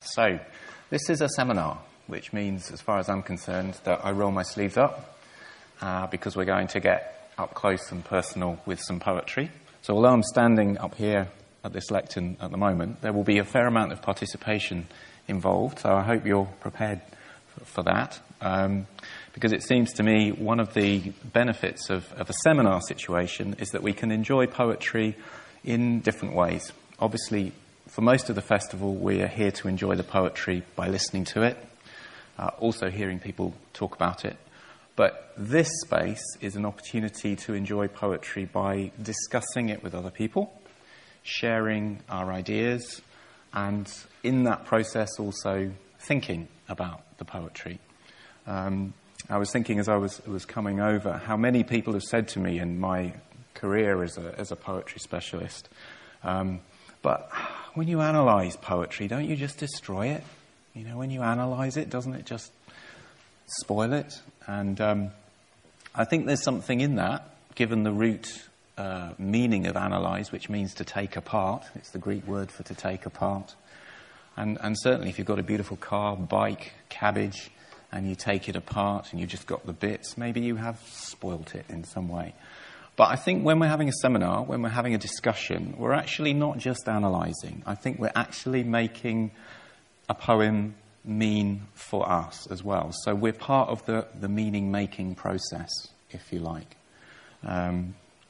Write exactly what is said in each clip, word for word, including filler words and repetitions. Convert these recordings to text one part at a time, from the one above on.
So, this is a seminar, which means, as far as I'm concerned, that I roll my sleeves up uh, because we're going to get up close and personal with some poetry. So although I'm standing up here at this lectern at the moment, there will be a fair amount of participation involved, so I hope you're prepared for, for that. Um, because it seems to me one of the benefits of, of a seminar situation is that we can enjoy poetry in different ways. Obviously, for most of the festival, we are here to enjoy the poetry by listening to it, uh, also hearing people talk about it. But this space is an opportunity to enjoy poetry by discussing it with other people, sharing our ideas, and in that process also thinking about the poetry. Um, I was thinking as I was, was coming over how many people have said to me in my career as a, as a poetry specialist, um, but when you analyse poetry, don't you just destroy it? You know, when you analyse it, doesn't it just spoil it? And um, I think there's something in that, given the root uh, meaning of analyse, which means to take apart. It's the Greek word for to take apart. And, and certainly if you've got a beautiful car, bike, cabbage, and you take it apart and you've just got the bits, maybe you have spoilt it in some way. But I think when we're having a seminar, when we're having a discussion, we're actually not just analysing. I think we're actually making a poem mean for us as well. So we're part of the, the meaning-making process, if you like. Um,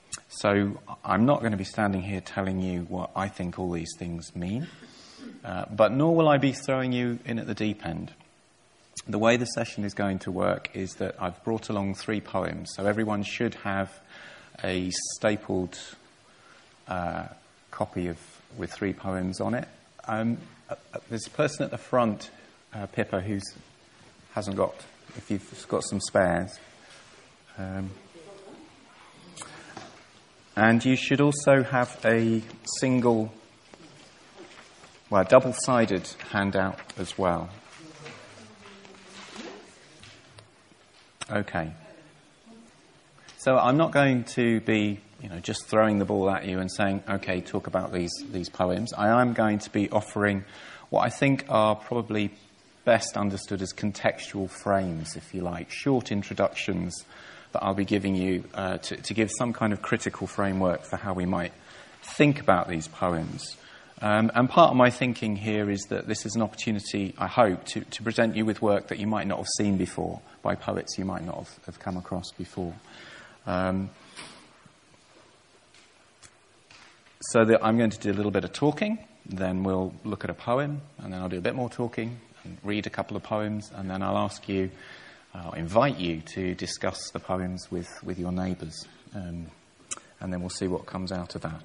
so I'm not going to be standing here telling you what I think all these things mean, uh, but nor will I be throwing you in at the deep end. The way the session is going to work is that I've brought along three poems, so everyone should have a stapled uh, copy of with three poems on it. Um, uh, there's a person at the front, uh, Pippa, who hasn't got, if you've got some spares. Um, and you should also have a single, well, double-sided handout as well. Okay. So I'm not going to be, you know, just throwing the ball at you and saying, okay, talk about these these poems. I am going to be offering what I think are probably best understood as contextual frames, if you like, short introductions that I'll be giving you uh, to, to give some kind of critical framework for how we might think about these poems. Um, and part of my thinking here is that this is an opportunity, I hope, to, to present you with work that you might not have seen before, by poets you might not have, have come across before. Um, so that I'm going to do a little bit of talking, then we'll look at a poem, and then I'll do a bit more talking, and read a couple of poems, and then I'll ask you, uh, invite you to discuss the poems with, with your neighbours, um, and then we'll see what comes out of that.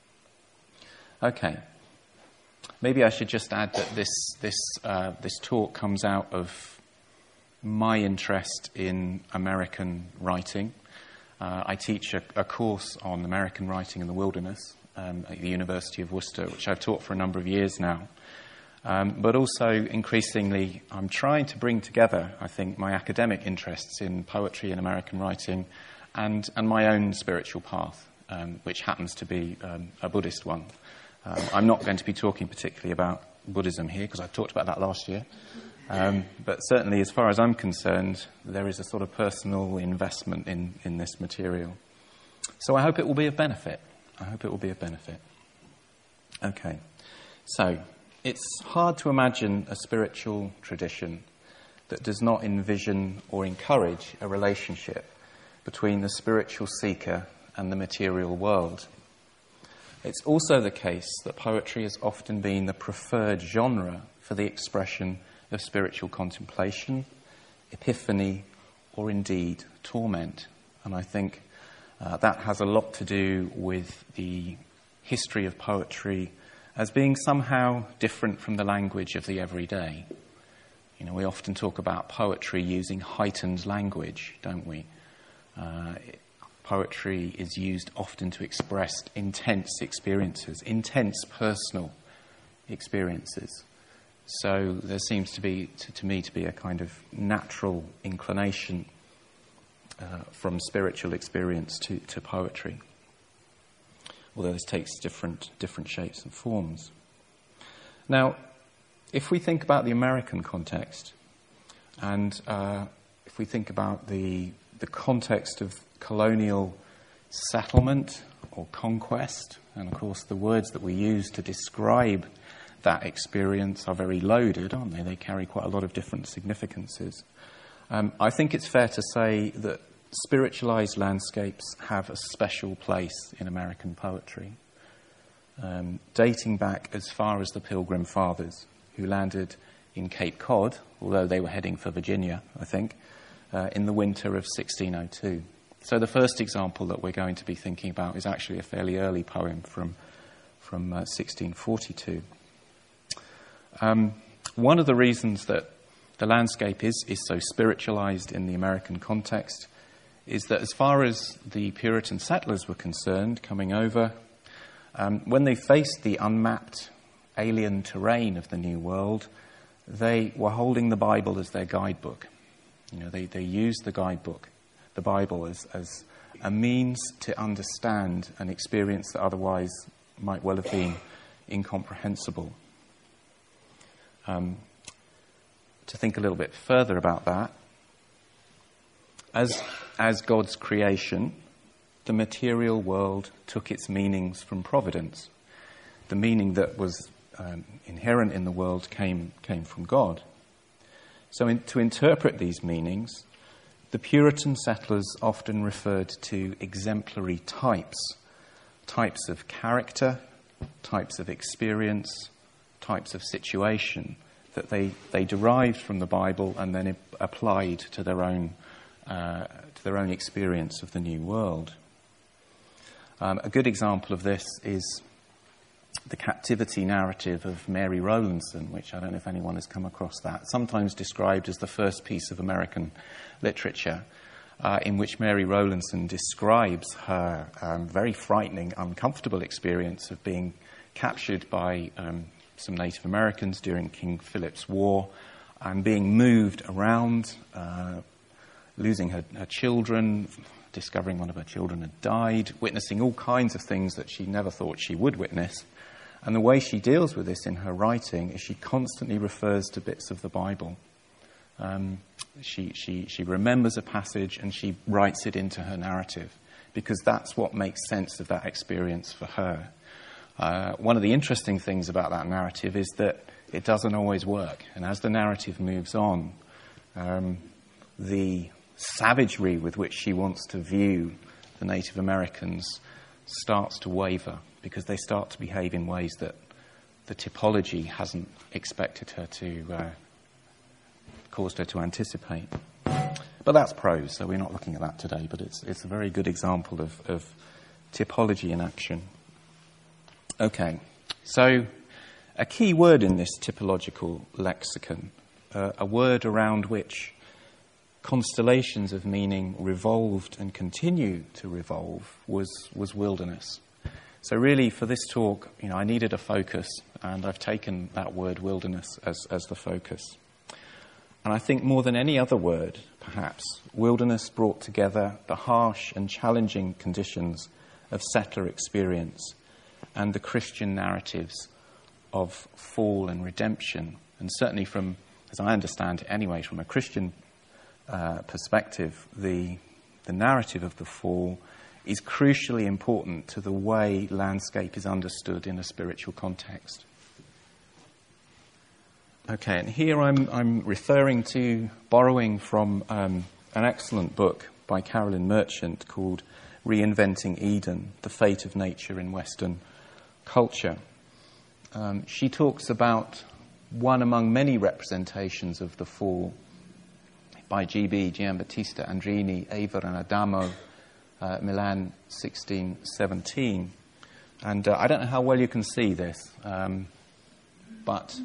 Okay. Maybe I should just add that this this uh, this talk comes out of my interest in American writing. Uh, I teach a, a course on American writing in the wilderness um, at the University of Worcester, which I've taught for a number of years now. Um, but also, increasingly, I'm trying to bring together, I think, my academic interests in poetry and American writing and, and my own spiritual path, um, which happens to be um, a Buddhist one. Um, I'm not going to be talking particularly about Buddhism here, because I talked about that last year. Um, but certainly, as far as I'm concerned, there is a sort of personal investment in, in this material. So I hope it will be of benefit. I hope it will be of benefit. Okay. So, it's hard to imagine a spiritual tradition that does not envision or encourage a relationship between the spiritual seeker and the material world. It's also the case that poetry has often been the preferred genre for the expression of spiritual contemplation, epiphany, or indeed torment. And I think uh, that has a lot to do with the history of poetry as being somehow different from the language of the everyday. You know, we often talk about poetry using heightened language, don't we? Uh, poetry is used often to express intense experiences, intense personal experiences. So there seems to be, to, to me, to be a kind of natural inclination uh, from spiritual experience to, to poetry. Although this takes different different shapes and forms. Now, if we think about the American context, and uh, if we think about the the context of colonial settlement or conquest, and of course the words that we use to describe that experience are very loaded, aren't they? They carry quite a lot of different significances. Um, I think it's fair to say that spiritualized landscapes have a special place in American poetry, um, dating back as far as the Pilgrim Fathers, who landed in Cape Cod, although they were heading for Virginia, I think, uh, in the winter of sixteen oh two. So the first example that we're going to be thinking about is actually a fairly early poem from, from uh, sixteen forty-two. Um, one of the reasons that the landscape is, is so spiritualized in the American context is that as far as the Puritan settlers were concerned coming over, um, when they faced the unmapped alien terrain of the New World, they were holding the Bible as their guidebook. You know, they, they used the guidebook, the Bible, as, as a means to understand an experience that otherwise might well have been incomprehensible. Um, to think a little bit further about that, as, as God's creation, the material world took its meanings from providence. The meaning that was um, inherent in the world came, came from God. So in, to interpret these meanings, the Puritan settlers often referred to exemplary types, types of character, types of experience, types of situation that they, they derived from the Bible and then applied to their own uh, to their own experience of the New World. Um, a good example of this is the captivity narrative of Mary Rowlandson, which I don't know if anyone has come across that, sometimes described as the first piece of American literature, uh, in which Mary Rowlandson describes her um, very frightening, uncomfortable experience of being captured by um, some Native Americans during King Philip's War and being moved around, uh, losing her, her children, discovering one of her children had died, witnessing all kinds of things that she never thought she would witness. And the way she deals with this in her writing is she constantly refers to bits of the Bible. Um, she, she, she remembers a passage and she writes it into her narrative because that's what makes sense of that experience for her. Uh, one of the interesting things about that narrative is that it doesn't always work. And as the narrative moves on, um, the savagery with which she wants to view the Native Americans starts to waver because they start to behave in ways that the typology hasn't expected her to, uh, caused her to anticipate. But that's prose, so we're not looking at that today, but it's, it's a very good example of, of typology in action. Okay, so a key word in this typological lexicon, uh, a word around which constellations of meaning revolved and continue to revolve, was, was wilderness. So really, for this talk, you know, I needed a focus, and I've taken that word wilderness as, as the focus. And I think more than any other word, perhaps, wilderness brought together the harsh and challenging conditions of settler experience and the Christian narratives of fall and redemption. And certainly from, as I understand it anyway, from a Christian uh, perspective, the, the narrative of the fall is crucially important to the way landscape is understood in a spiritual context. Okay, and here I'm, I'm referring to, borrowing from um, an excellent book by Carolyn Merchant called Reinventing Eden, The Fate of Nature in Western Culture. Um, she talks about one among many representations of the fall by G B, Giambattista Andrini, Aver and Adamo, uh, Milan sixteen seventeen. And uh, I don't know how well you can see this, um, but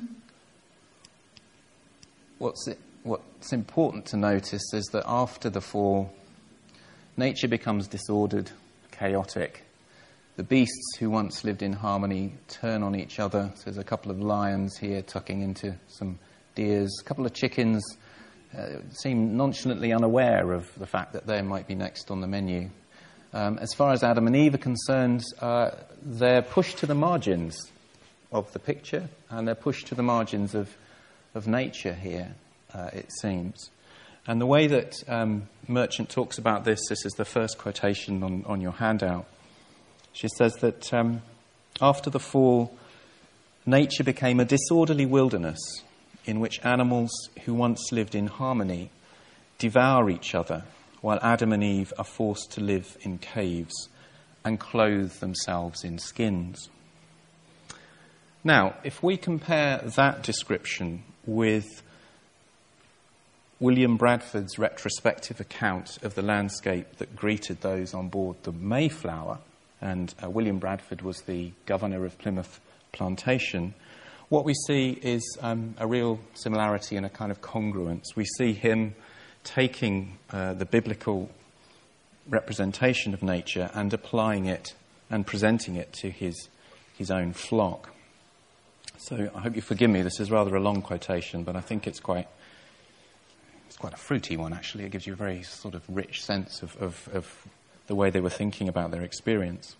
what's, it, what's important to notice is that after the fall, nature becomes disordered, chaotic. The beasts who once lived in harmony turn on each other. So there's a couple of lions here tucking into some deers. A couple of chickens uh, seem nonchalantly unaware of the fact that they might be next on the menu. Um, as far as Adam and Eve are concerned, uh, they're pushed to the margins. of the picture, and they're pushed to the margins of, of nature here, uh, it seems. And the way that um, Merchant talks about this, this is the first quotation on, on your handout. She says that um, after the fall, nature became a disorderly wilderness in which animals who once lived in harmony devour each other, while Adam and Eve are forced to live in caves and clothe themselves in skins. Now, if we compare that description with William Bradford's retrospective account of the landscape that greeted those on board the Mayflower, and uh, William Bradford was the governor of Plymouth Plantation, what we see is um, a real similarity and a kind of congruence. We see him taking uh, the biblical representation of nature and applying it and presenting it to his his own flock. So I hope you forgive me, this is rather a long quotation, but I think it's quite it's quite a fruity one, actually. It gives you a very sort of rich sense of, of, of the way they were thinking about their experience.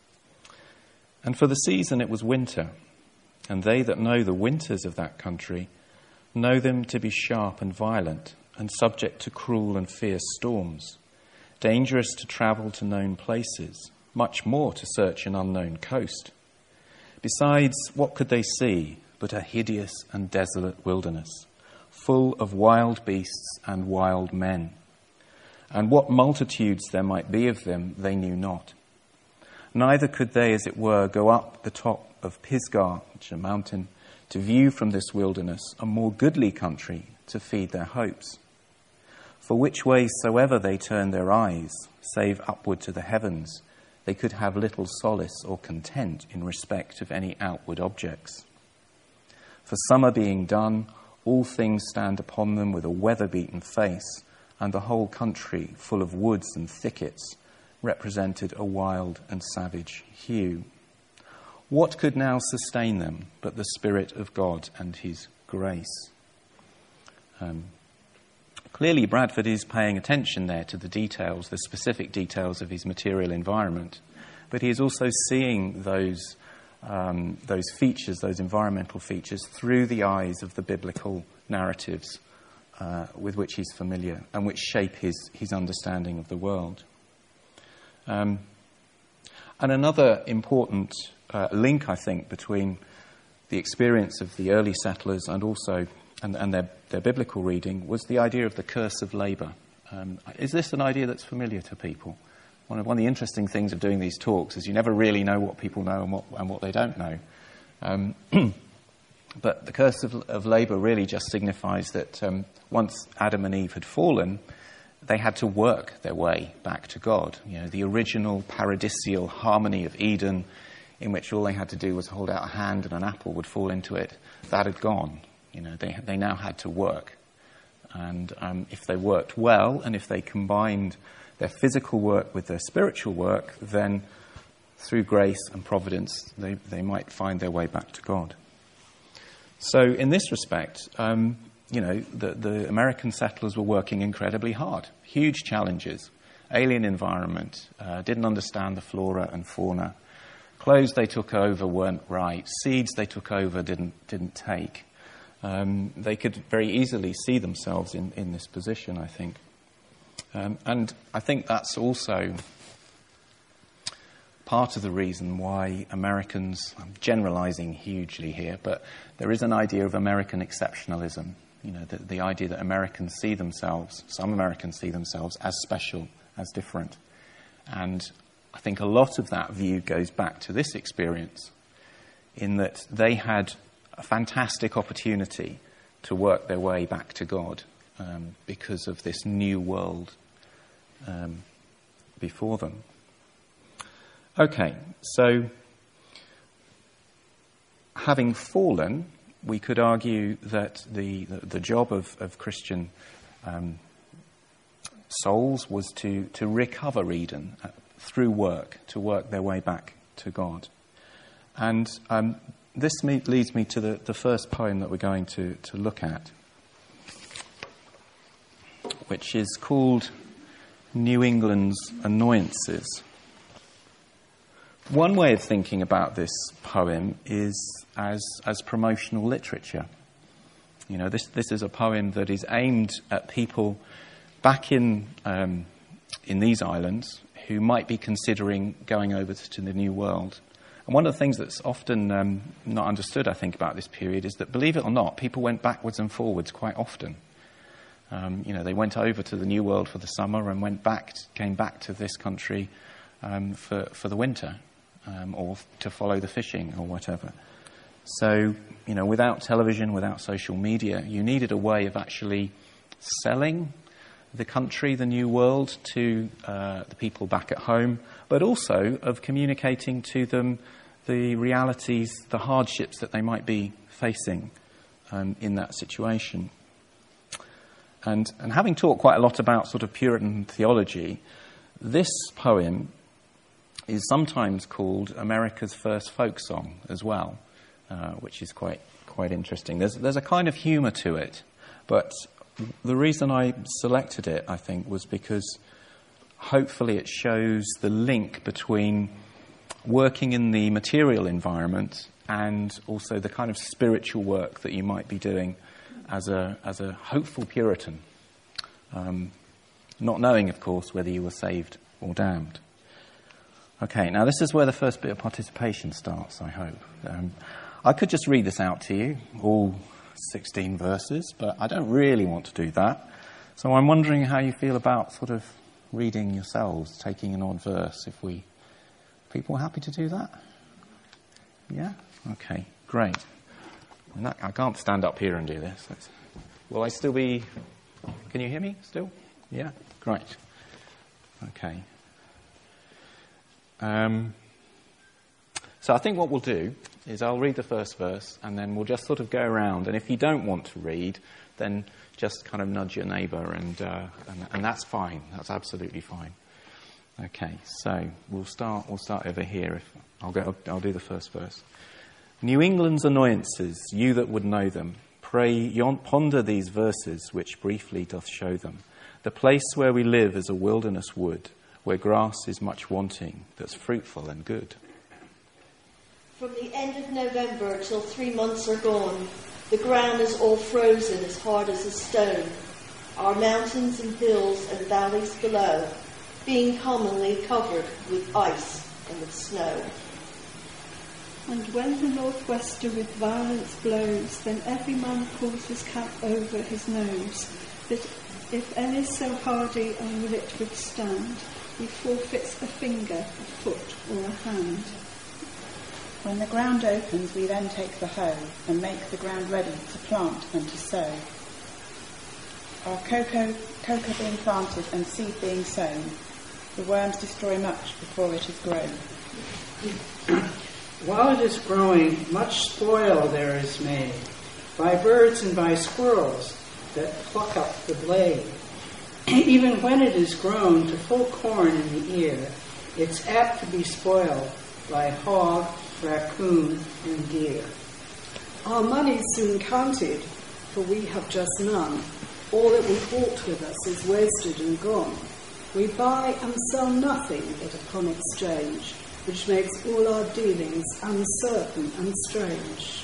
And for the season it was winter, and they that know the winters of that country know them to be sharp and violent, and subject to cruel and fierce storms, dangerous to travel to known places, much more to search an unknown coast. Besides, what could they see but a hideous and desolate wilderness, full of wild beasts and wild men? And what multitudes there might be of them they knew not. Neither could they, as it were, go up the top of Pisgah, which is a mountain, to view from this wilderness a more goodly country to feed their hopes. For which way soever they turned their eyes, save upward to the heavens, they could have little solace or content in respect of any outward objects. For summer being done, all things stand upon them with a weather-beaten face, and the whole country, full of woods and thickets, represented a wild and savage hue. What could now sustain them but the Spirit of God and his grace? Um, Clearly, Bradford is paying attention there to the details, the specific details of his material environment, but he is also seeing those um, those features, those environmental features, through the eyes of the biblical narratives uh, with which he's familiar and which shape his, his understanding of the world. Um, and another important uh, link, I think, between the experience of the early settlers and also and, and their, their biblical reading was the idea of the curse of labour. Um, is this an idea that's familiar to people? One of, one of the interesting things of doing these talks is you never really know what people know and what, and what they don't know. Um, but the curse of, of labour really just signifies that um, once Adam and Eve had fallen, they had to work their way back to God. You know, the original paradisial harmony of Eden, in which all they had to do was hold out a hand and an apple would fall into it, that had gone. You know, they they now had to work. And um, if they worked well, and if they combined their physical work with their spiritual work, then through grace and providence, they, they might find their way back to God. So in this respect, um, you know, the, the American settlers were working incredibly hard. Huge challenges. Alien environment, uh, didn't understand the flora and fauna. Clothes they took over weren't right. Seeds they took over didn't didn't take. Um, they could very easily see themselves in, in this position, I think. Um, and I think that's also part of the reason why Americans, I'm generalizing hugely here, but there is an idea of American exceptionalism. You know, the, the idea that Americans see themselves, some Americans see themselves as special, as different. And I think a lot of that view goes back to this experience, in that they had a fantastic opportunity to work their way back to God um, because of this new world um, before them. Okay, so having fallen, we could argue that the, the, the job of, of Christian um, souls was to, to recover Eden uh, through work, to work their way back to God. And um, this me- leads me to the, the first poem that we're going to, to look at, which is called New England's Annoyances. One way of thinking about this poem is as as promotional literature. You know, this this is a poem that is aimed at people back in um, in these islands who might be considering going over to the New World. And one of the things that's often um, not understood, I think, about this period is that, believe it or not, people went backwards and forwards quite often. Um, you know, they went over to the New World for the summer and went back, came back to this country um, for for the winter, um, or to follow the fishing or whatever. So, you know, without television, without social media, you needed a way of actually selling the country, the New World, to uh, the people back at home, but also of communicating to them the realities, the hardships that they might be facing um, in that situation. And, and having talked quite a lot about sort of Puritan theology, this poem is sometimes called America's first folk song as well, uh, which is quite quite interesting. There's there's a kind of humour to it, but the reason I selected it, I think, was because hopefully it shows the link between working in the material environment and also the kind of spiritual work that you might be doing as a as a hopeful Puritan, um, not knowing, of course, whether you were saved or damned. Okay, now this is where the first bit of participation starts, I hope. Um, I could just read this out to you, all sixteen verses, but I don't really want to do that. So I'm wondering how you feel about sort of reading yourselves, taking an odd verse, if we... People happy to do that? Yeah? Okay, great. And that, I can't stand up here and do this. That's, will I still be... Can you hear me still? Yeah? Great. Okay. Um, so I think what we'll do is I'll read the first verse and then we'll just sort of go around. And if you don't want to read, then just kind of nudge your neighbour and, uh, and and that's fine. That's absolutely fine. Okay, so we'll start. We'll start over here. If I'll go, I'll do the first verse. New England's annoyances, you that would know them, pray yon ponder these verses, which briefly doth show them. The place where we live is a wilderness wood, where grass is much wanting, that's fruitful and good. From the end of November till three months are gone, the ground is all frozen as hard as a stone, our mountains and hills and valleys below being commonly covered with ice and with snow. And when the northwester with violence blows, then every man pulls his cap over his nose, that if any so hardy and will it withstand, he forfeits a finger, a foot, or a hand. When the ground opens, we then take the hoe and make the ground ready to plant and to sow. Our cocoa, cocoa being planted and seed being sown, the worms destroy much before it is grown. While it is growing, much spoil there is made by birds and by squirrels that pluck up the blade. Even when it is grown to full corn in the ear, it's apt to be spoiled by hog, raccoon, and deer. Our money's soon counted, for we have just none. All that we brought with us is wasted and gone. We buy and sell nothing but upon exchange, which makes all our dealings uncertain and strange.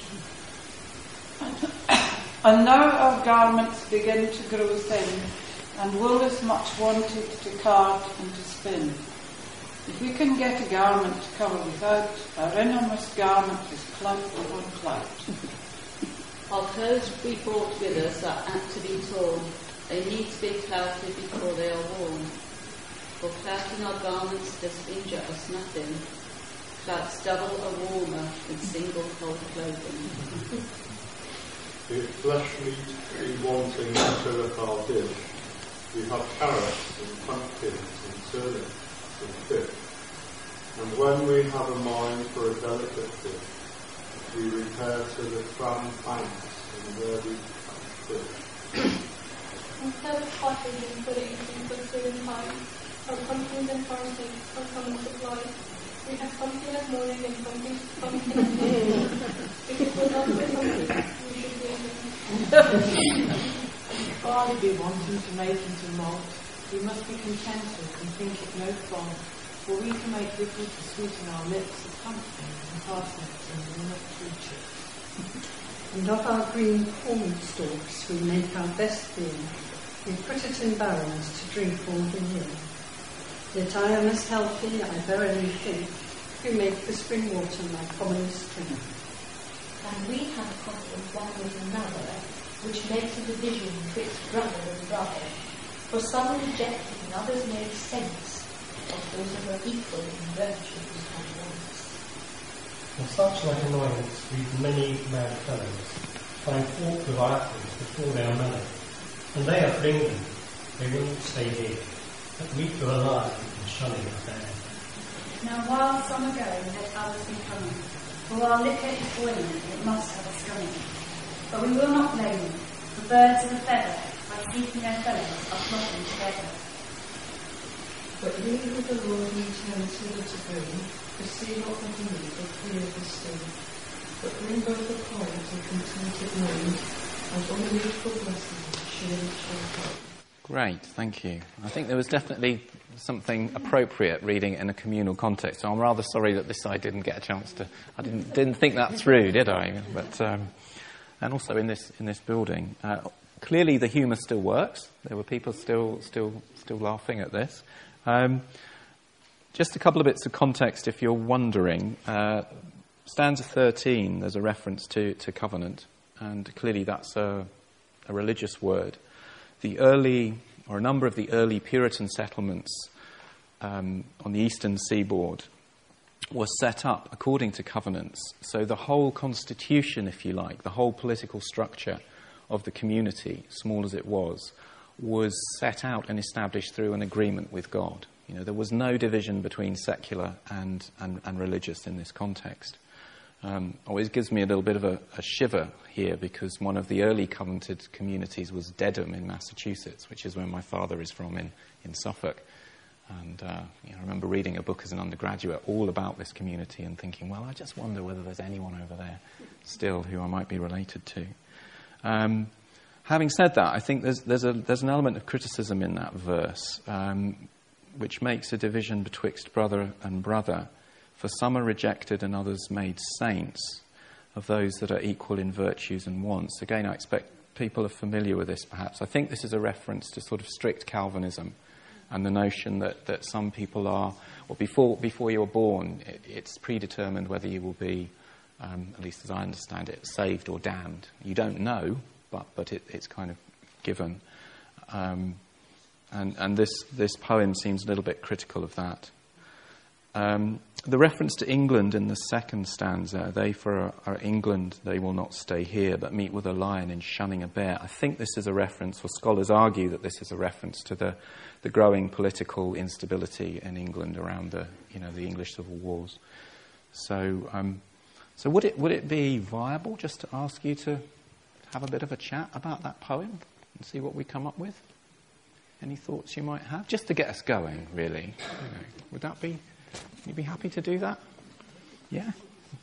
And now our garments begin to grow thin, and wool is much wanted to card and to spin. If we can get a garment to cover without, our innermost garment is clout upon clout. Our clothes we brought with us are apt to be torn. They need to be clouted before they are worn. For clouting our garments does injure us nothing. Clouts double are warmer than single cold clothing. If flesh meat be wanting to fill up our dish, we have carrots and pumpkins and turnips and fish. And when we have a mind for a delicate dish, we repair to the cram banks and there we catch fish. Instead of potting and pudding and considering time, our pumpkins and parsnips are common supply. We have pumpkin at morning and pumpkin, pumpkin at noon. If it were not for pumpkin, we should be in If barley be wanting to make into malt, we must be contented and think it no fault. For we can make little to sweeten our lips of pumpkins and parsnips and walnut creatures. And of our green corn stalks we make our best beer. We put it in barrels to drink all the year. Yet I am as healthy, I verily think, who make the spring water my commonest drink. And we have a conflict one with another, which makes a division betwixt brother and brother. For some are rejected and others made saints, of those who are equal in virtues and wants. For such like annoyance we many mad fellows find fault with our apples before they are mellow. And they are for England, they will not stay here, but meet with a lie and shunning a bear. Now while some are going, let others be coming. For while liquor is boiling, it must have us going. But we will not blame them, for birds of a feather, by seeking their fellows, are flocking together. But we with the Lord we turn hither to bring, pursue not the deed, but clear the sting. But bring both the point and contented mind, and all needful blessings surely shall come. Great, thank you. I think there was definitely something appropriate reading in a communal context. So I'm rather sorry that this side didn't get a chance to. I didn't didn't think that through, did I? But um, and also in this in this building, uh, clearly the humour still works. There were people still still still laughing at this. Um, just a couple of bits of context, if you're wondering. Uh, stanza thirteen, there's a reference to to covenant, and clearly that's a, a religious word. The early, or a number of the early Puritan settlements um, on the eastern seaboard were set up according to covenants. So the whole constitution, if you like, the whole political structure of the community, small as it was, was set out and established through an agreement with God. You know, there was no division between secular and, and, and religious in this context. Um, always gives me a little bit of a, a shiver here because one of the early covenanted communities was Dedham in Massachusetts, which is where my father is from in, in Suffolk. And uh, you know, I remember reading a book as an undergraduate all about this community and thinking, well, I just wonder whether there's anyone over there still who I might be related to. Um, having said that, I think there's, there's, a, there's an element of criticism in that verse, um, which makes a division betwixt brother and brother. For some are rejected and others made saints, of those that are equal in virtues and wants. Again, I expect people are familiar with this perhaps. I think this is a reference to sort of strict Calvinism and the notion that, that some people are, well, before, before you're born, it, it's predetermined whether you will be, um, at least as I understand it, saved or damned. You don't know, but, but it, it's kind of given. Um, and and this, this poem seems a little bit critical of that. Um, the reference to England in the second stanza, they for are England, they will not stay here, but meet with a lion in shunning a bear. I think this is a reference, or scholars argue that this is a reference to the, the growing political instability in England around the, you know, the English civil wars. So, um, so would it would it be viable just to ask you to have a bit of a chat about that poem and see what we come up with? Any thoughts you might have, just to get us going, really? You know, would that be? You'd be happy to do that? Yeah?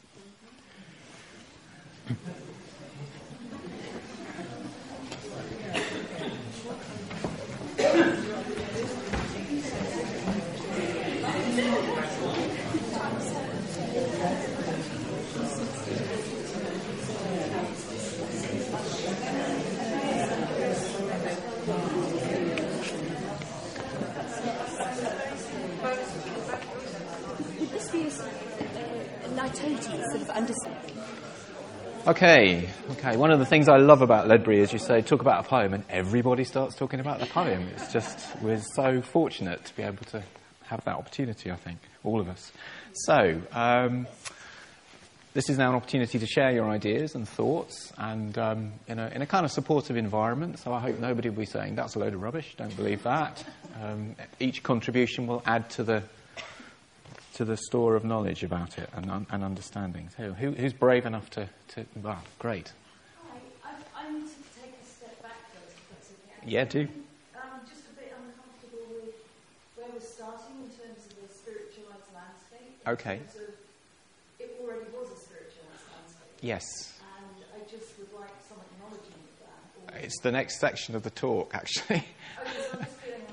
Okay, okay. One of the things I love about Ledbury is you say, talk about a poem, and everybody starts talking about the poem. It's just, we're so fortunate to be able to have that opportunity, I think, all of us. So, um, this is now an opportunity to share your ideas and thoughts, and um, in, a, in a kind of supportive environment, so I hope nobody will be saying, that's a load of rubbish, don't believe that. Um, each contribution will add to the to the store of knowledge about it and, and understanding. So who, who's brave enough to... to well, great. Hi, I, I need to take a step back first, if that's okay. Yeah, do. I'm just a bit uncomfortable with where we're starting in terms of the spiritualised landscape. Okay. In terms of, it already was a spiritualised landscape. Yes. And I just would like some acknowledgement of that. It's the next section of the talk, actually. Okay, so I'm just feeling uncomfortable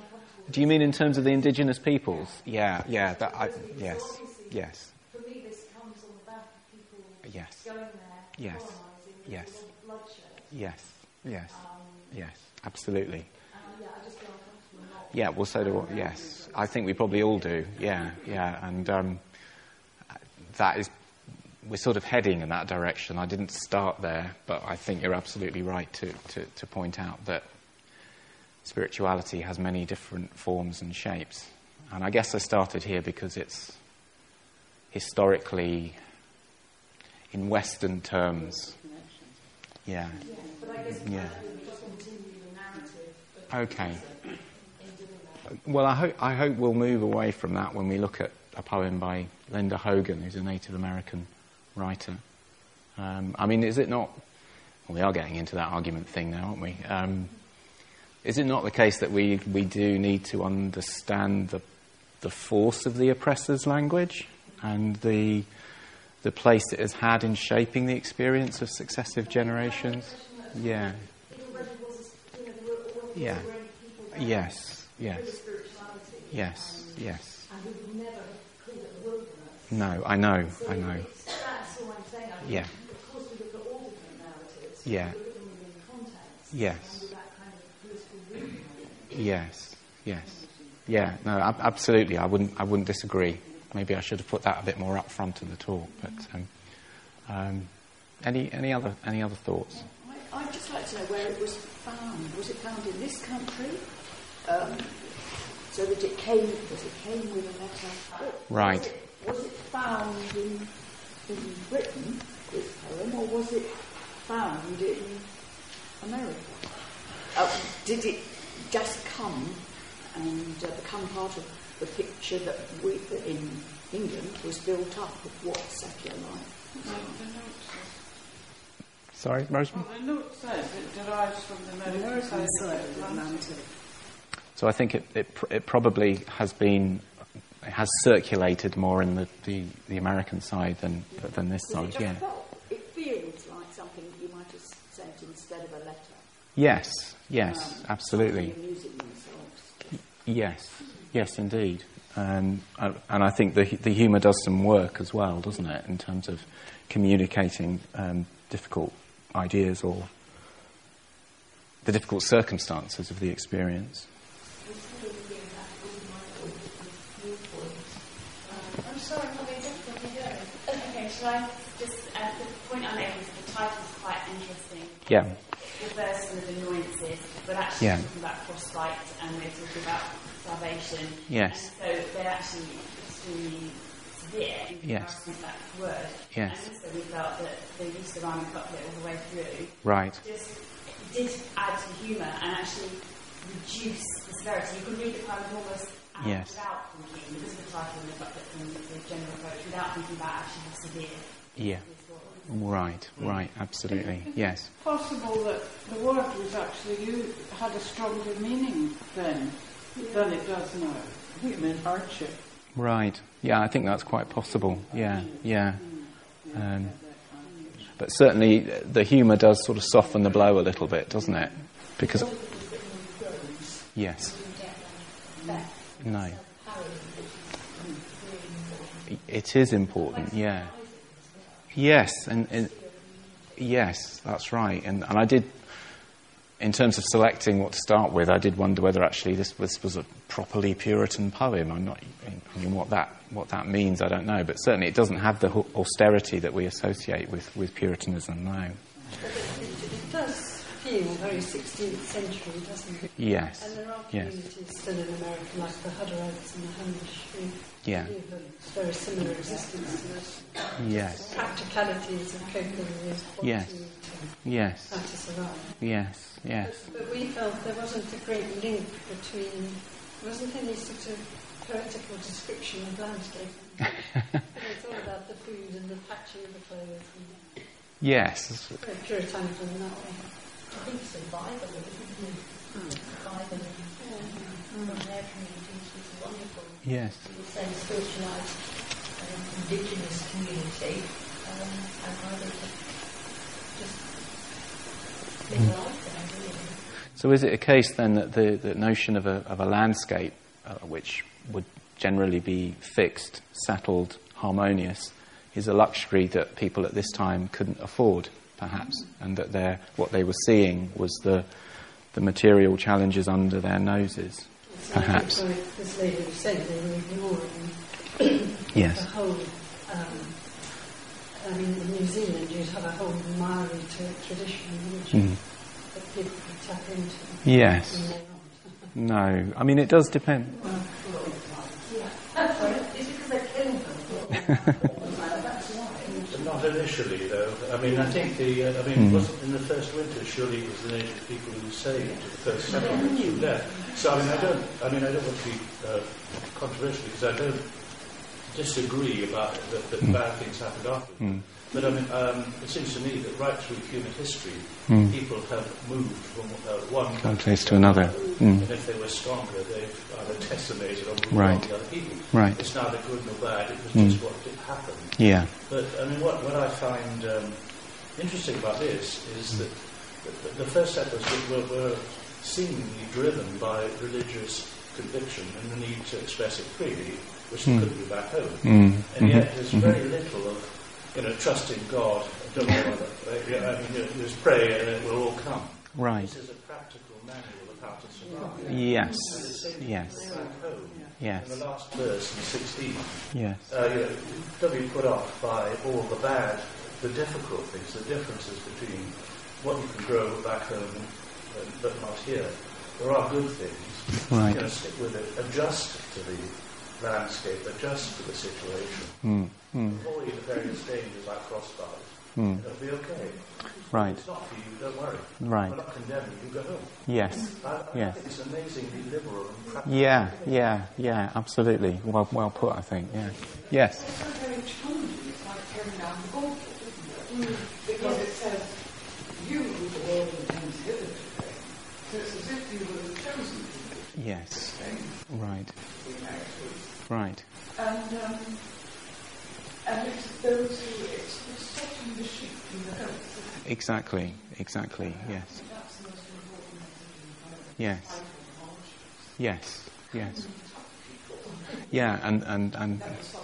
Do you mean in terms of the indigenous peoples? Yeah, yeah, that, I, yes, yes. For me, this comes on the back of people yes. going there, yes. colonising, yes. bloodshed. Yes, yes, um, yes, absolutely. Uh, yeah, I just feel uncomfortable not. Yeah, well, so do I. Yes, I think we probably all do. Yeah, yeah, and um, that is, we're sort of heading in that direction. I didn't start there, but I think you're absolutely right to, to, to point out that spirituality has many different forms and shapes. And I guess I started here because it's historically, in Western terms, yeah, Yeah, but I guess yeah. we just continue the narrative. Okay. In doing that. Well, I hope I hope we'll move away from that when we look at a poem by Linda Hogan, who's a Native American writer. Um, I mean, is it not? Well, we are getting into that argument thing now, aren't we? Um, is it not the case that we we do need to understand the the force of the oppressor's language and the the place it has had in shaping the experience of successive generations? Yeah. Yeah. Yes. Yes. Yes. Yes. And we would never have called it the wilderness. No, I know. So I know. it's- That's all I'm saying. I mean, Yeah. Of course, we look at all different narratives. Yeah. We look at them within context. Yes. And with that kind of political reading. Yes. Yes. Yeah. No. Ab- absolutely. I wouldn't. I wouldn't disagree. Maybe I should have put that a bit more up front in the talk. But um, um, any any other any other thoughts? I, I'd just like to know where it was found. Was it found in this country? Um, so that it came, was it came with a letter? Right. Was it, was it found in, in Britain, this poem, or was it found in America? Uh, did it just come and uh, become part of the picture that we, in England, was built up of what secular life? No, the note says, Sorry, Rosemary? well, the note says it derives from the American side of the Atlantic. So I think it, it, pr- it probably has been, it has circulated more in the, the, the American side than than this Because side. it Yeah. just felt, it feels like something you might have sent instead of a letter. Yes. Yes. Um, absolutely. somebody amusing themselves. Yes. Yes, indeed. Um, I- and I think the the humour does some work as well, doesn't it, in terms of communicating um, difficult ideas or the difficult circumstances of the experience. I'm sorry, I'm having difficulty hearing. Okay, shall I just, uh, the point I made was the title's quite interesting. Yeah. The first one of annoyances, but actually Yeah. talking about frostbite and they're talking about salvation. Yes. And so they're actually extremely severe in Yes. comparison to that word. Yes. And also we felt that the use of rhyme and couplet all the way through Right. just did add to the humour and actually reduce the severity. You could read the poem almost out Yes. without thinking, because of the title and the couplet and the general approach, without thinking about actually how severe Yeah. this was. Right. Right. Absolutely. Yes. Possible that the word was actually you had a stronger meaning then than it does now. I think it meant hardship. Right. Yeah, I think that's quite possible. Yeah. Yeah. Um, but certainly the humour does sort of soften the blow a little bit, doesn't it? Because yes. No. It is important. Yeah. Yes, and, and yes, that's right. And and I did, in terms of selecting what to start with, I did wonder whether actually this was, was a properly Puritan poem. I'm not. I mean, what that what that means, I don't know. But certainly, it doesn't have the austerity that we associate with, with Puritanism now. But it, it does feel very sixteenth century, doesn't it? Yes. And there are Yes. communities still in America, like the Hutterites and the Hamish, who Yeah. live a very similar existence to us. Yes. Practicalities of coping with what Yes. to Yes. satisfy. Yes. Yes. But, but we felt there wasn't a great link between, there wasn't any sort of poetical description of landscape. It's all about the food and the patching of the clothes. And Yes. very puritanical in that way. I think survival, isn't it? Survival from their communities was wonderful. Yes. You were saying socialised um, indigenous community, um, and I would just been like that, really. So is it a case then that the, the notion of a, of a landscape, uh, which would generally be fixed, settled, harmonious, is a luxury that people at this time couldn't afford, perhaps, and that they're, what they were seeing was the, the material challenges under their noses, perhaps? Like this lady was saying, they were ignoring yes. the whole... Um, I mean, in New Zealand, you'd have a whole Maori tradition which mm. that people could tap into. Yes. No. I mean, it does depend. It's because they're killing them. Not initially, though. I mean, I think the. Uh, I mean, mm. it wasn't in the first winter. Surely it was the native people who saved the first settlements who left. So I mean, I don't. I mean, I don't want to be uh, controversial because I don't disagree about it, that, that mm. bad things happened afterwards. Mm. But I mean, um, it seems to me that right through human history, mm. people have moved from uh, one country one place to another. Mm. And if they were stronger, they've either decimated or moved right. on to other people. Right. It's neither good nor bad. It was mm. just what did happen. Yeah. But I mean, what, what I find um, interesting about this is that the, the first settlers were, were seemingly driven by religious conviction and the need to express it freely, which they mm. couldn't do back home. Mm. And yet mm-hmm. there's very little of, you know, trusting God. Don't know whether, I mean, you know, just pray and it will all come. Right. This is a practical manual of how to survive. Yes. Yes. Back home. Yes. In the last verse, in sixteen, yes. uh, you know, don't be put off by all the bad, the difficult things, the differences between what you can grow back home and, but not here. There are good things. Right. You know, stick with it. Adjust to the landscape. Adjust to the situation. Mm. Mm. Avoid the various dangers like crossbars. Mm. It'll be okay. Right. It's not for you. Don't worry. Right. We're not condemning you. Go home. Yes. I, I yes. think it's amazingly liberal and practical. Yeah. Yeah. Yeah. Absolutely. Well, well put. I think. Yeah. Yes. It's not very challenging. It's like tearing down the gauntlet, isn't it? Mm. Because it says you rule the world and things hitherto. So it's as if you were the chosen people. Yes. Right. Right. And um, and it's those who it's, it's setting the sheep in the goats. Exactly. Exactly. Yes. That's the most important message. Yes. Yes. Yes. Yeah. And and and.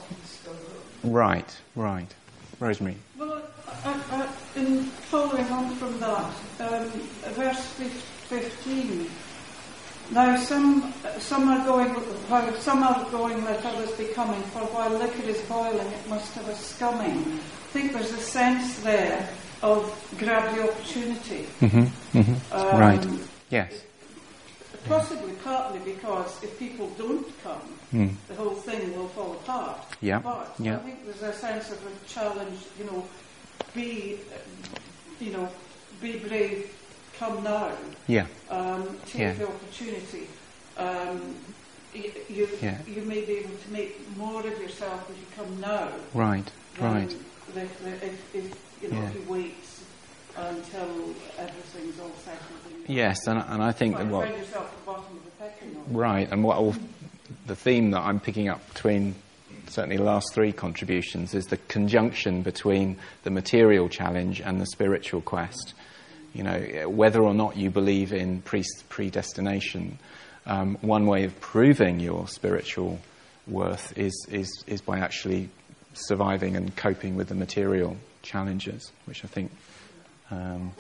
Right. Right. Rosemary. Well, uh, uh, in following on from that, um, verse fifteen. Now some some are going while some are going, let others be coming. For while liquor is boiling, it must have a scumming. I think there's a sense there of grab the opportunity. Mm-hmm. Mm-hmm. Um, right. Yes. Possibly partly because if people don't come, mm. the whole thing will fall apart. Yeah. But yeah. I think there's a sense of a challenge. You know, be you know, be brave. Come now. Yeah. Um, take yeah. the opportunity. Um, you you, yeah. you may be able to make more of yourself if you come now. Right. Right. The, the, if, if you know yeah. if you wait until everything's all settled. Yes, and and I think that what find yourself at the bottom of the pecking order. Right, and what all, the theme that I'm picking up between certainly the last three contributions is the conjunction between the material challenge and the spiritual quest. You know, whether or not you believe in pre- predestination, um, one way of proving your spiritual worth is, is, is by actually surviving and coping with the material challenges, which I think... Um,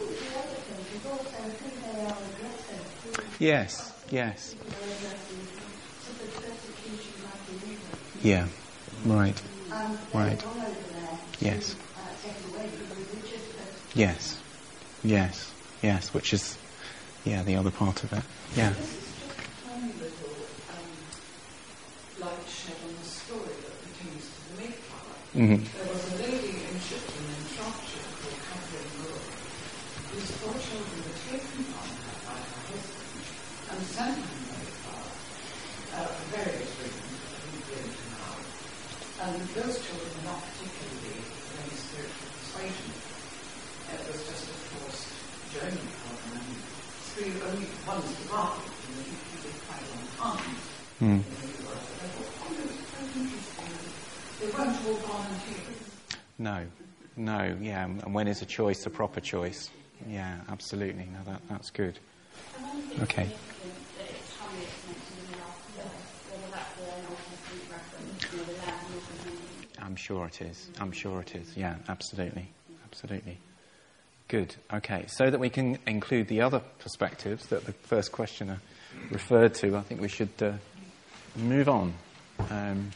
yes, yes. Yeah, right, right. Yes. Yes. Yes, yes, which is, yeah, the other part of it. Yeah. This is just a tiny little um, light shed on the story that pertains to the Mayflower. Mm-hmm. There was a lady in Shipton in Shropshire called Catherine Moore, whose four children were taken from her by her husband and sent to the Mayflower uh, for various reasons that we go into now. And those children were not particularly of any spiritual persuasion. It was just a forced journey for them, and three only one survived, and he did quite a long time. Mm. They weren't all volunteers. No, no, yeah, and when is a choice a proper choice? Yeah, absolutely. No, that that's good. And it's Okay. significant that it's Hamlet mentioned in the last verse, whether that's an Old Testament reference, you know, the land north of Hamlet. I'm sure it is. I'm sure it is. Yeah, absolutely. Absolutely. Good. Okay. So that we can include the other perspectives that the first questioner referred to, I think we should uh, move on. Um,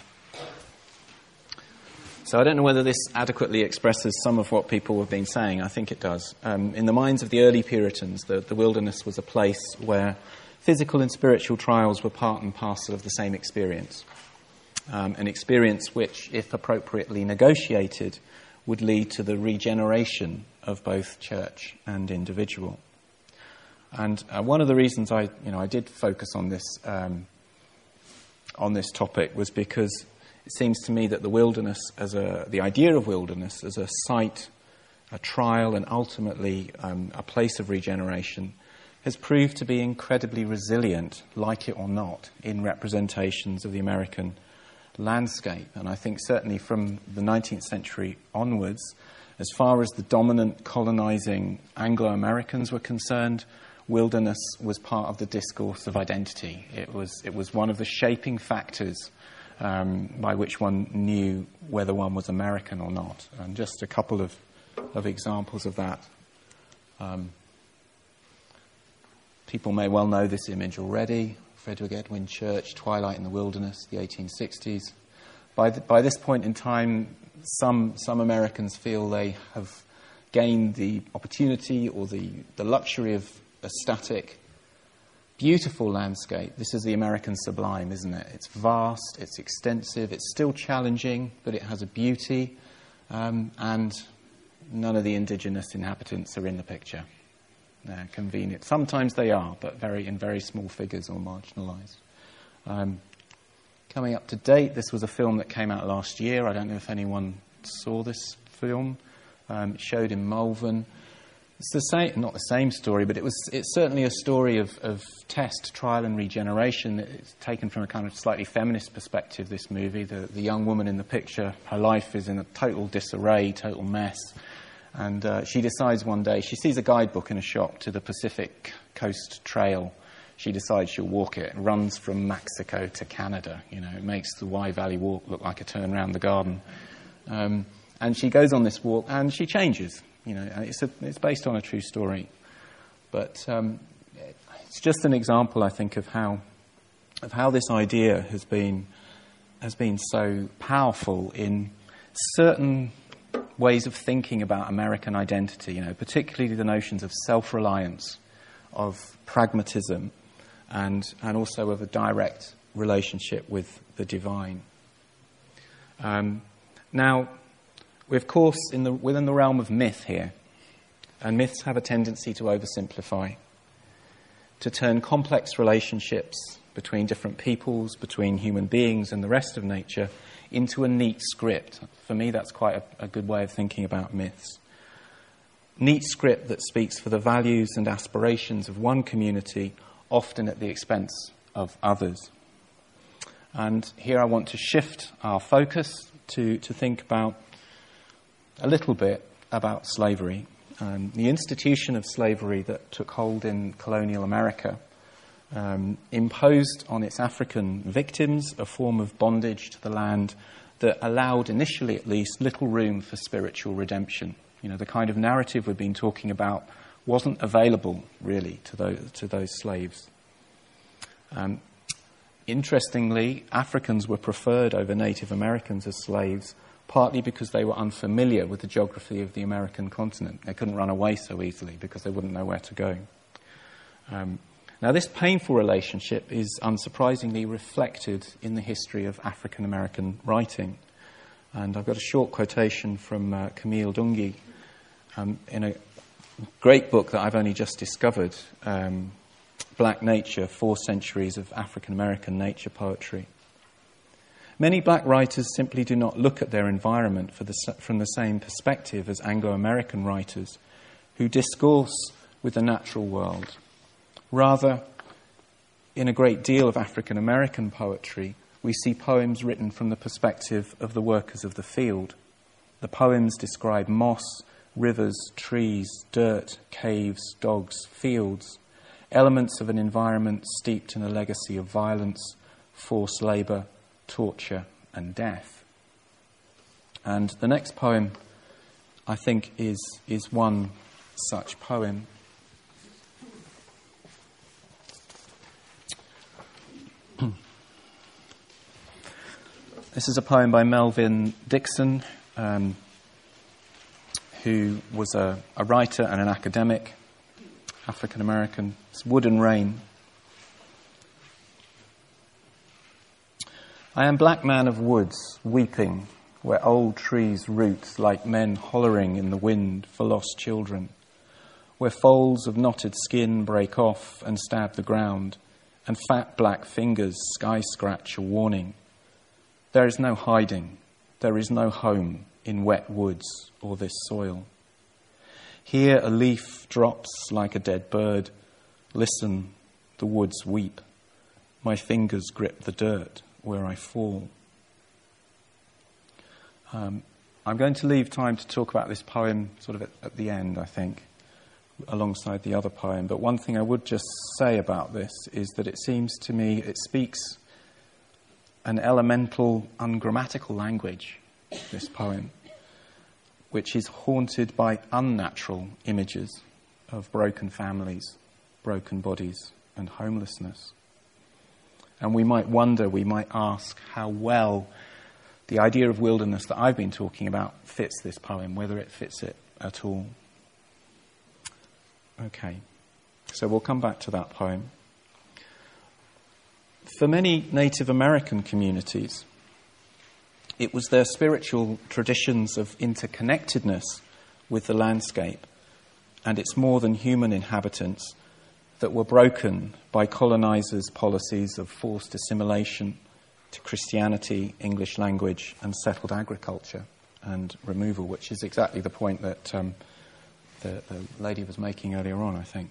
so I don't know whether this adequately expresses some of what people have been saying. I think it does. Um, in the minds of the early Puritans, the, the wilderness was a place where physical and spiritual trials were part and parcel of the same experience. Um, an experience which, if appropriately negotiated, would lead to the regeneration of both church and individual. And uh, one of the reasons I, you know, I did focus on this um, on this topic was because it seems to me that the wilderness, as a the idea of wilderness as a site, a trial, and ultimately um, a place of regeneration, has proved to be incredibly resilient, like it or not, in representations of the American landscape. And I think certainly from the nineteenth century onwards, as far as the dominant colonizing Anglo-Americans were concerned, wilderness was part of the discourse of identity. It was it was one of the shaping factors um, by which one knew whether one was American or not. And just a couple of, of examples of that. Um, people may well know this image already. Frederick Edwin Church, Twilight in the Wilderness, the eighteen sixties. By, the, by this point in time, some some Americans feel they have gained the opportunity or the, the luxury of a static, beautiful landscape. This is the American sublime, isn't it? It's vast, it's extensive, it's still challenging, but it has a beauty, um, and none of the indigenous inhabitants are in the picture. They're convenient. Sometimes they are, but very in very small figures or marginalised. Um, coming up to date, this was a film that came out last year. I don't know if anyone saw this film. Um, it showed in Malvern. It's the same, not the same story, but it was. It's certainly a story of, of test, trial, and regeneration. It's taken from a kind of slightly feminist perspective. This movie, the the young woman in the picture, her life is in a total disarray, total mess, and uh, she decides one day she sees a guidebook in a shop to the Pacific Coast Trail. She decides she'll walk it. Runs from Mexico to Canada. You know, it makes the Wye Valley Walk look like a turn round the garden. Um, and she goes on this walk, and she changes. You know, it's a, it's based on a true story, but um, it's just an example, I think, of how of how this idea has been has been so powerful in certain ways of thinking about American identity. You know, particularly the notions of self-reliance, of pragmatism, and and also of a direct relationship with the divine. Um, now. We're, of course, in the, within the realm of myth here, and myths have a tendency to oversimplify, to turn complex relationships between different peoples, between human beings and the rest of nature, into a neat script. For me, that's quite a, a good way of thinking about myths. Neat script that speaks for the values and aspirations of one community, often at the expense of others. And here I want to shift our focus to, to think about a little bit about slavery, um, the institution of slavery that took hold in colonial America, um, imposed on its African victims a form of bondage to the land that allowed, initially at least, little room for spiritual redemption. You know, the kind of narrative we've been talking about wasn't available, really, to those, to those slaves. Um, interestingly, Africans were preferred over Native Americans as slaves, partly because they were unfamiliar with the geography of the American continent. They couldn't run away so easily because they wouldn't know where to go. Um, now, this painful relationship is unsurprisingly reflected in the history of African American writing. And I've got a short quotation from uh, Camille Dungy um, in a great book that I've only just discovered, um, Black Nature, Four Centuries of African American Nature Poetry. Many black writers simply do not look at their environment for the, from the same perspective as Anglo-American writers who discourse with the natural world. Rather, in a great deal of African-American poetry, we see poems written from the perspective of the workers of the field. The poems describe moss, rivers, trees, dirt, caves, dogs, fields, elements of an environment steeped in a legacy of violence, forced labour, torture and death. And the next poem, I think, is, is one such poem. This is a poem by Melvin Dixon, um, who was a, a writer and an academic, African American. It's Wood and Rain. I am black man of woods, weeping, where old trees root like men hollering in the wind for lost children, where folds of knotted skin break off and stab the ground, and fat black fingers sky scratch a warning. There is no hiding, there is no home in wet woods or this soil. Here a leaf drops like a dead bird. Listen, the woods weep. My fingers grip the dirt where I fall. Um, I'm going to leave time to talk about this poem sort of at, at the end, I think, alongside the other poem. But one thing I would just say about this is that it seems to me it speaks an elemental, ungrammatical language, this poem, which is haunted by unnatural images of broken families, broken bodies, and homelessness. And we might wonder, we might ask how well the idea of wilderness that I've been talking about fits this poem, whether it fits it at all. Okay, so we'll come back to that poem. For many Native American communities, it was their spiritual traditions of interconnectedness with the landscape and its more than human inhabitants that were broken by colonizers' policies of forced assimilation to Christianity, English language, and settled agriculture and removal, which is exactly the point that um, the, the lady was making earlier on, I think.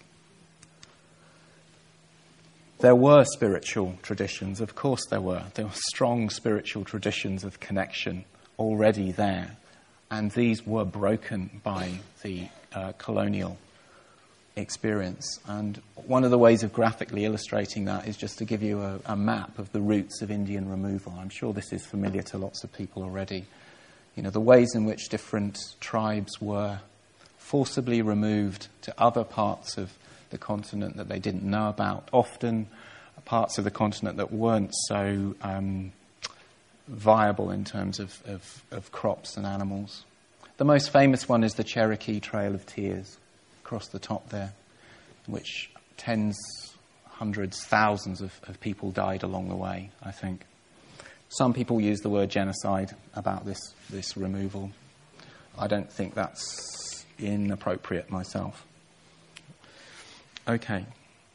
There were spiritual traditions, of course there were. There were strong spiritual traditions of connection already there, and these were broken by the uh, colonial experience. And one of the ways of graphically illustrating that is just to give you a, a map of the routes of Indian removal. I'm sure this is familiar to lots of people already. You know, the ways in which different tribes were forcibly removed to other parts of the continent that they didn't know about, often parts of the continent that weren't so um, viable in terms of, of, of crops and animals. The most famous one is the Cherokee Trail of Tears across the top there, in which tens, hundreds, thousands of, of people died along the way, I think. Some people use the word genocide about this, this removal. I don't think that's inappropriate myself. Okay,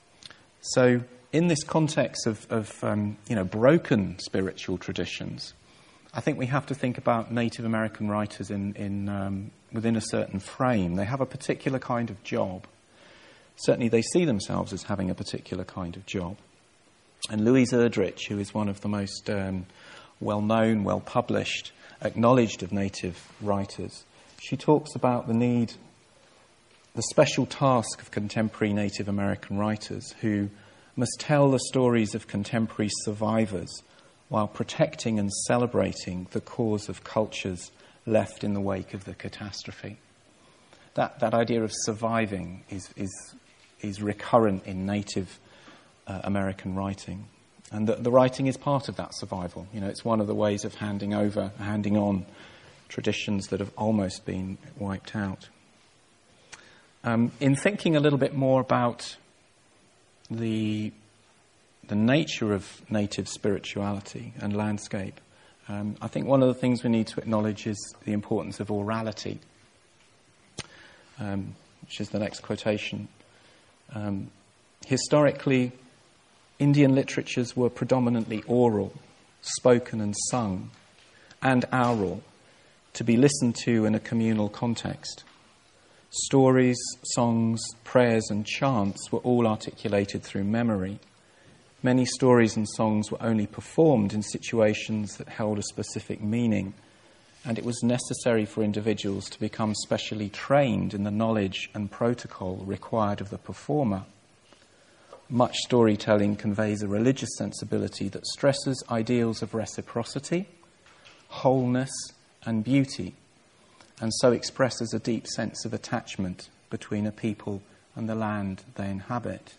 so in this context of, of um, you know, broken spiritual traditions, I think we have to think about Native American writers in, in um, within a certain frame. They have a particular kind of job. Certainly they see themselves as having a particular kind of job. And Louise Erdrich, who is one of the most um, well-known, well-published, acknowledged of Native writers, she talks about the need, the special task of contemporary Native American writers who must tell the stories of contemporary survivors while protecting and celebrating the cause of cultures left in the wake of the catastrophe. That that idea of surviving is is is recurrent in Native uh, American writing, and the, the writing is part of that survival. You know, it's one of the ways of handing over, handing on traditions that have almost been wiped out. Um, in thinking a little bit more about the the nature of native spirituality and landscape, um, I think one of the things we need to acknowledge is the importance of orality, um, which is the next quotation. Um, historically, Indian literatures were predominantly oral, spoken and sung, and aural, to be listened to in a communal context. Stories, songs, prayers and chants were all articulated through memory. Many stories and songs were only performed in situations that held a specific meaning, and it was necessary for individuals to become specially trained in the knowledge and protocol required of the performer. much storytelling conveys a religious sensibility that stresses ideals of reciprocity, wholeness, and beauty, and so expresses a deep sense of attachment between a people and the land they inhabit.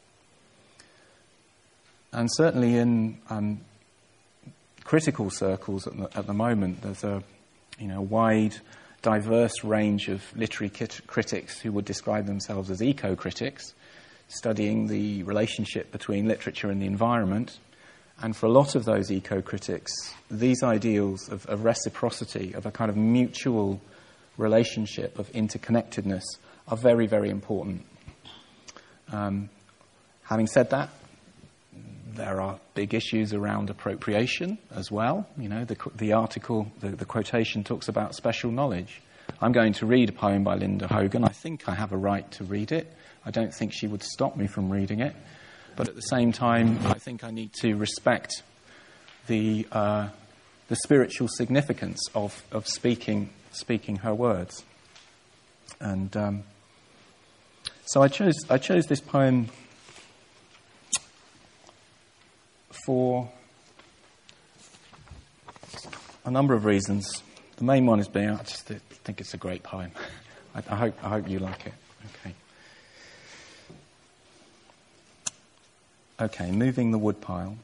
And certainly in um, critical circles at the, at the moment, there's a you know wide, diverse range of literary kit- critics who would describe themselves as eco-critics, studying the relationship between literature and the environment. And for a lot of those eco-critics, these ideals of, of reciprocity, of a kind of mutual relationship, of interconnectedness, are very, very important. Um, having said that, there are big issues around appropriation as well. You know, the, the article, the, the quotation talks about special knowledge. I'm going to read a poem by Linda Hogan. I think I have a right to read it. I don't think she would stop me from reading it. But at the same time, I think I need to respect the uh, the spiritual significance of, of speaking speaking her words. And um, so I chose I chose this poem for a number of reasons. The main one is being I just think it's a great poem. I, I hope I hope you like it. Okay. Okay, moving the woodpile.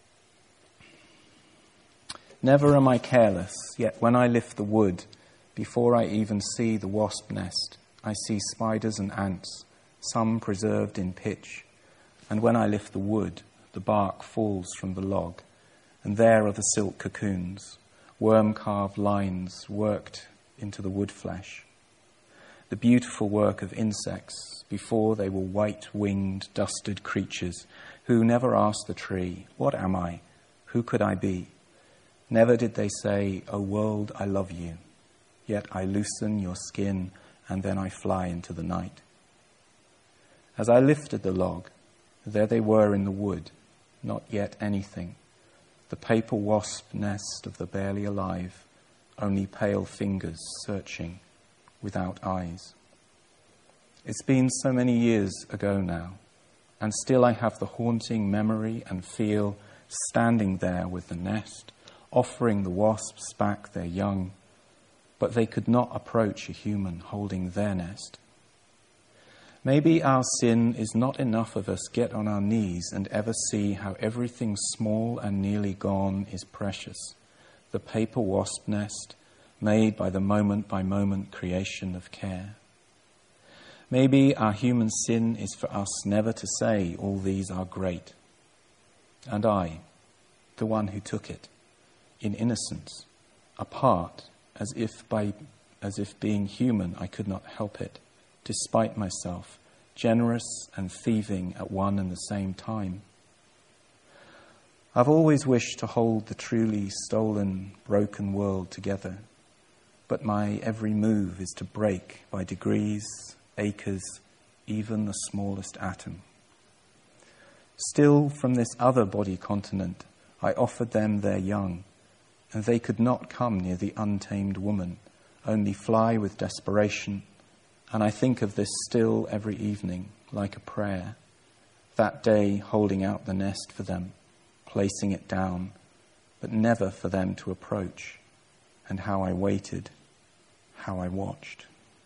Never am I careless, yet when I lift the wood, before I even see the wasp nest, I see spiders and ants, some preserved in pitch. And when I lift the wood, the bark falls from the log, and there are the silk cocoons, worm-carved lines worked into the wood flesh. The beautiful work of insects before they were white-winged, dusted creatures who never asked the tree, "What am I? Who could I be?" Never did they say, "O world, I love you." Yet I loosen your skin and then I fly into the night. As I lifted the log, there they were in the wood, not yet anything. The paper wasp nest of the barely alive, only pale fingers searching, without eyes. It's been so many years ago now, and still I have the haunting memory and feel standing there with the nest, offering the wasps back their young, but they could not approach a human holding their nest. Maybe our sin is not enough of us get on our knees and ever see how everything small and nearly gone is precious. The paper wasp nest made by the moment-by-moment creation of care. Maybe our human sin is for us never to say all these are great. And I, the one who took it, in innocence, apart, as if by, as if being human I could not help it, despite myself, generous and thieving at one and the same time. I've always wished to hold the truly stolen, broken world together, but my every move is to break by degrees, acres, even the smallest atom. Still, from this other body continent, I offered them their young, and they could not come near the untamed woman, only fly with desperation. And I think of this still every evening, like a prayer, that day holding out the nest for them, placing it down, but never for them to approach, and how I waited, how I watched.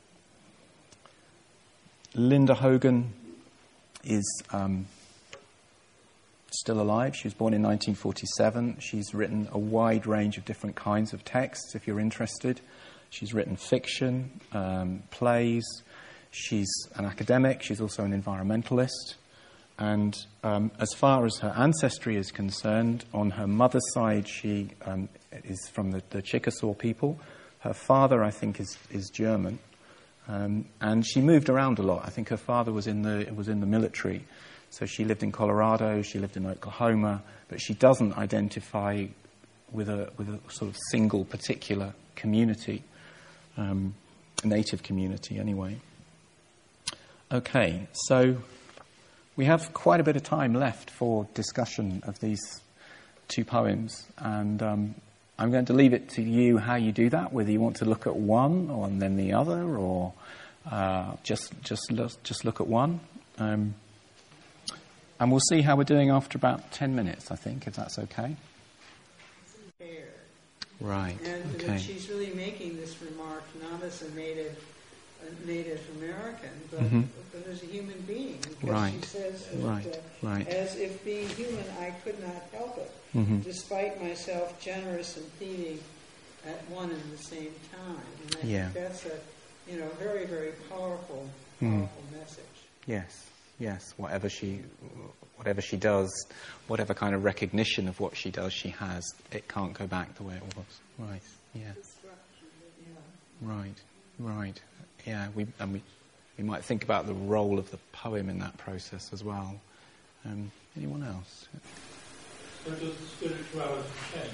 Linda Hogan is um, still alive. She was born in nineteen forty-seven. She's written a wide range of different kinds of texts, if you're interested. She's written fiction, um, plays. She's an academic. She's also an environmentalist. And um, as far as her ancestry is concerned, on her mother's side, she um, is from the, the Chickasaw people. Her father, I think, is, is German. Um, and she moved around a lot. I think her father was in the was in the military. So she lived in Colorado, she lived in Oklahoma, but she doesn't identify with a with a sort of single particular community, um, native community anyway. Okay, so we have quite a bit of time left for discussion of these two poems, and um, I'm going to leave it to you how you do that, whether you want to look at one or and then the other, or uh, just just look, just look at one. Um, And we'll see how we're doing after about ten minutes, I think, if that's okay. Fair. Right. And okay. that she's really making this remark not as a native a Native American, but, mm-hmm. but as a human being. Because right. she says that, right. Uh, right. as if being human, I could not help it, mm-hmm. despite myself generous and pleading at one and the same time. And I yeah. think that's a, you know, very, very powerful, powerful mm. message. Yes. Yes, whatever she, whatever she does, whatever kind of recognition of what she does she has, it can't go back the way it was. Right. Yeah. Right. Right. Yeah. We and we, we might think about the role of the poem in that process as well. Um, anyone else? So does the spirituality change?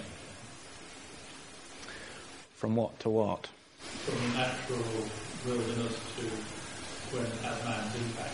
From what to what? From natural wilderness to when it has man's impact.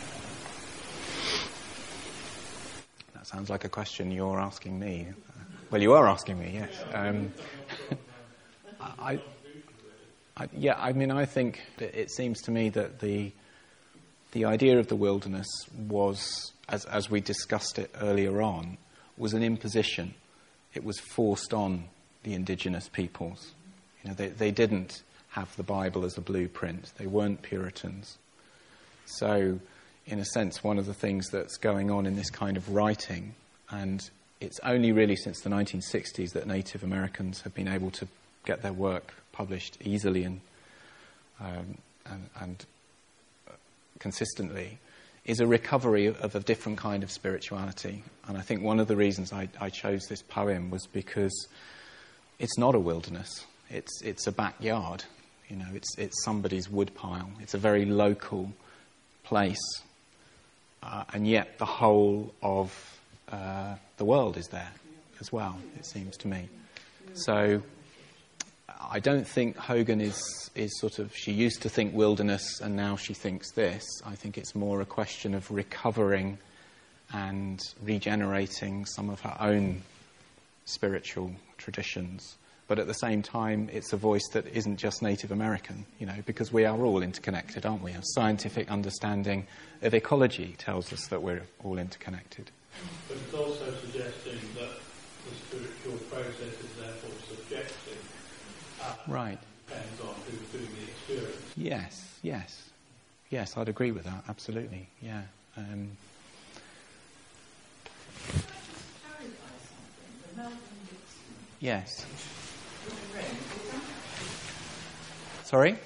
That sounds like a question you're asking me. Well, you are asking me, yes. Um, I, I, yeah, I mean, I think that it seems to me that the the idea of the wilderness was, as as we discussed it earlier on, was an imposition. It was forced on the indigenous peoples. You know, they they didn't have the Bible as a blueprint. They weren't Puritans. So, in a sense, one of the things that's going on in this kind of writing, and it's only really since the nineteen sixties that Native Americans have been able to get their work published easily and um, and, and consistently, is a recovery of a different kind of spirituality. And I think one of the reasons I, I chose this poem was because it's not a wilderness. It's it's a backyard. You know, it's it's somebody's woodpile. It's a very local place. Uh, and yet the whole of uh, the world is there as well, it seems to me. So I don't think Hogan is, is sort of, she used to think wilderness and now she thinks this. I think it's more a question of recovering and regenerating some of her own spiritual traditions. But at the same time, it's a voice that isn't just Native American, you know, because we are all interconnected, aren't we? Our scientific understanding of ecology tells us that we're all interconnected. But it's also suggesting that the spiritual process is therefore subjective. Uh, right. Depends on who's doing the experience. Yes, yes. Yes, I'd agree with that, absolutely, yeah. Um, yes. Sorry?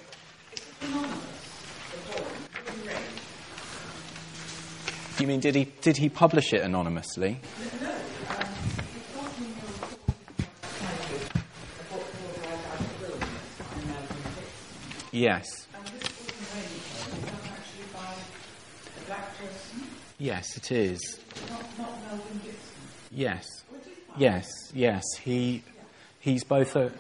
You mean did he did he publish it anonymously? Yes. Yes, it is. Yes. Yes, yes. He he's both a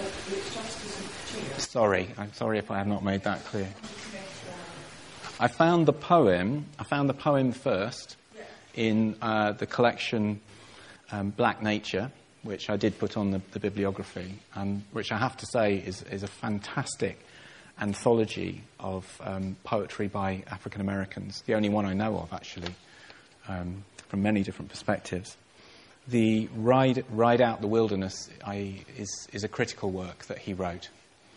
Sorry, I'm sorry if I have not made that clear. I found the poem, I found the poem first in uh, the collection um, Black Nature, which I did put on the, the bibliography, and which I have to say is, is a fantastic anthology of um, poetry by African Americans, the only one I know of, actually, um, from many different perspectives. The Ride, Ride Out the Wilderness I, is, is a critical work that he wrote,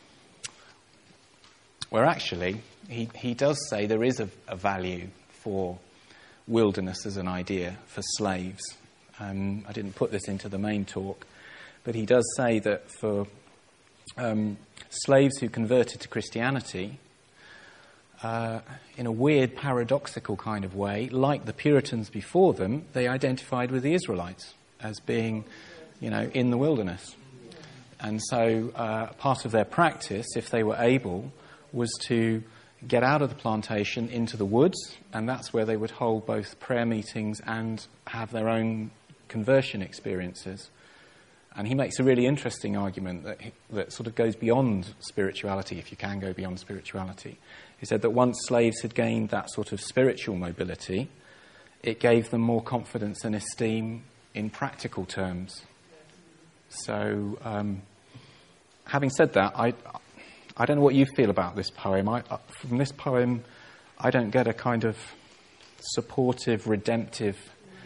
where actually he, he does say there is a, a value for wilderness as an idea for slaves. Um, I didn't put this into the main talk, but he does say that for um, slaves who converted to Christianity, uh, in a weird, paradoxical kind of way, like the Puritans before them, they identified with the Israelites as being, you know, in the wilderness. And so uh, part of their practice, if they were able, was to get out of the plantation into the woods, and that's where they would hold both prayer meetings and have their own conversion experiences. And he makes a really interesting argument that, that sort of goes beyond spirituality, if you can go beyond spirituality. He said that once slaves had gained that sort of spiritual mobility, it gave them more confidence and esteem in practical terms. So, um, having said that, I... I don't know what you feel about this poem. I, uh, from this poem, I don't get a kind of supportive, redemptive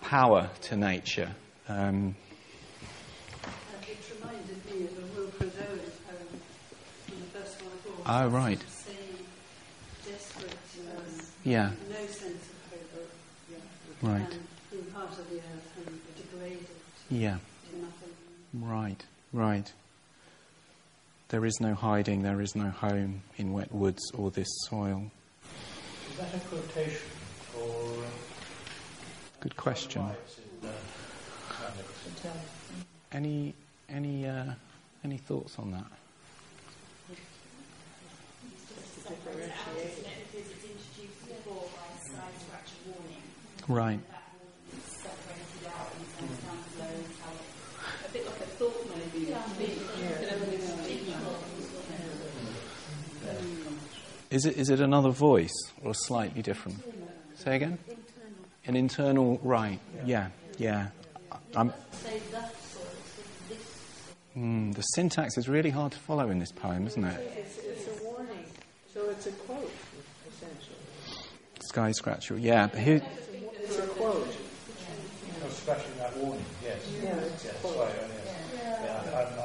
power to nature. Um, It reminded me of a Wilfred Owen poem from the first one I oh, bought. right. Saying desperate, um, Yeah. no sense of hope, Right. and being part of the earth and degraded Yeah. to nothing. Right, right. There is no hiding, there is no home in wet woods or this soil. Is that a quotation or... Good question. Any any uh, any thoughts on that? Right. A bit like a thought maybe. Is it is it another voice or slightly different? Say again? An internal, right, yeah, yeah. I'm, mm, the syntax is really hard to follow in this poem, isn't it? It's, it's a warning, so it's a quote, essentially. Sky Scratcher, yeah. But who, It's a quote. Oh, scratching that warning, yes. Yeah, it's yes, a quote. sorry, oh, yes. Yeah, I, I,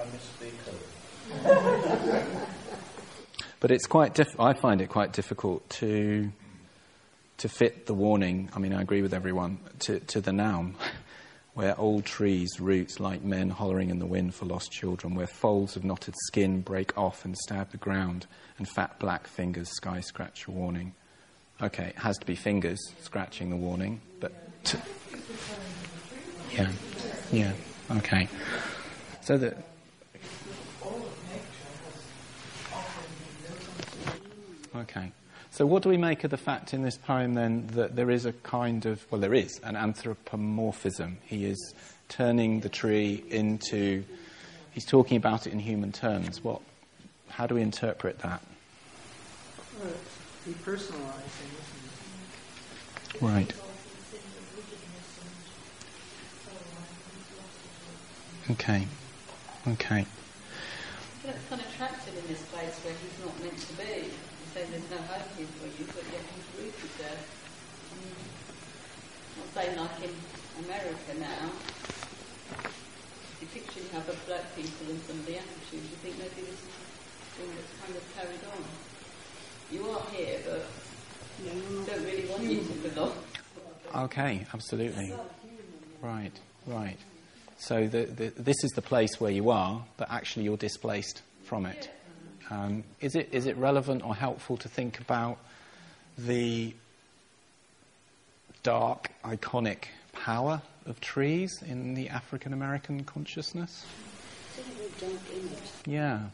I missed the code. but it's quite diff- I find it quite difficult to to fit the warning, I mean, I agree with everyone, to, to the noun, where old trees root like men hollering in the wind for lost children, where folds of knotted skin break off and stab the ground, and fat black fingers sky scratch a warning. Okay, it has to be fingers scratching the warning, but... T- yeah, yeah, okay. So that... Okay. So what do we make of the fact in this poem, then, that there is a kind of, well, there is an anthropomorphism. He is turning the tree into, he's talking about it in human terms. What, how do we interpret that? Well, it's depersonalizing, isn't it? Right. Okay. Okay. I feel it's kind of trapped him in this place where he's not meant to be. You say there's no hope here for you, but yet his root is there. I mean, not saying like in America now, the picture you have of black people and some of the attitudes, you think maybe this is thing that's kind of carried on. You are here, but you don't really want you to belong. Okay, absolutely. Right, right. So the, the, this is the place where you are, but actually you're displaced from it. Um, is it is it relevant or helpful to think about the dark, iconic power of trees in the African American consciousness? Yeah.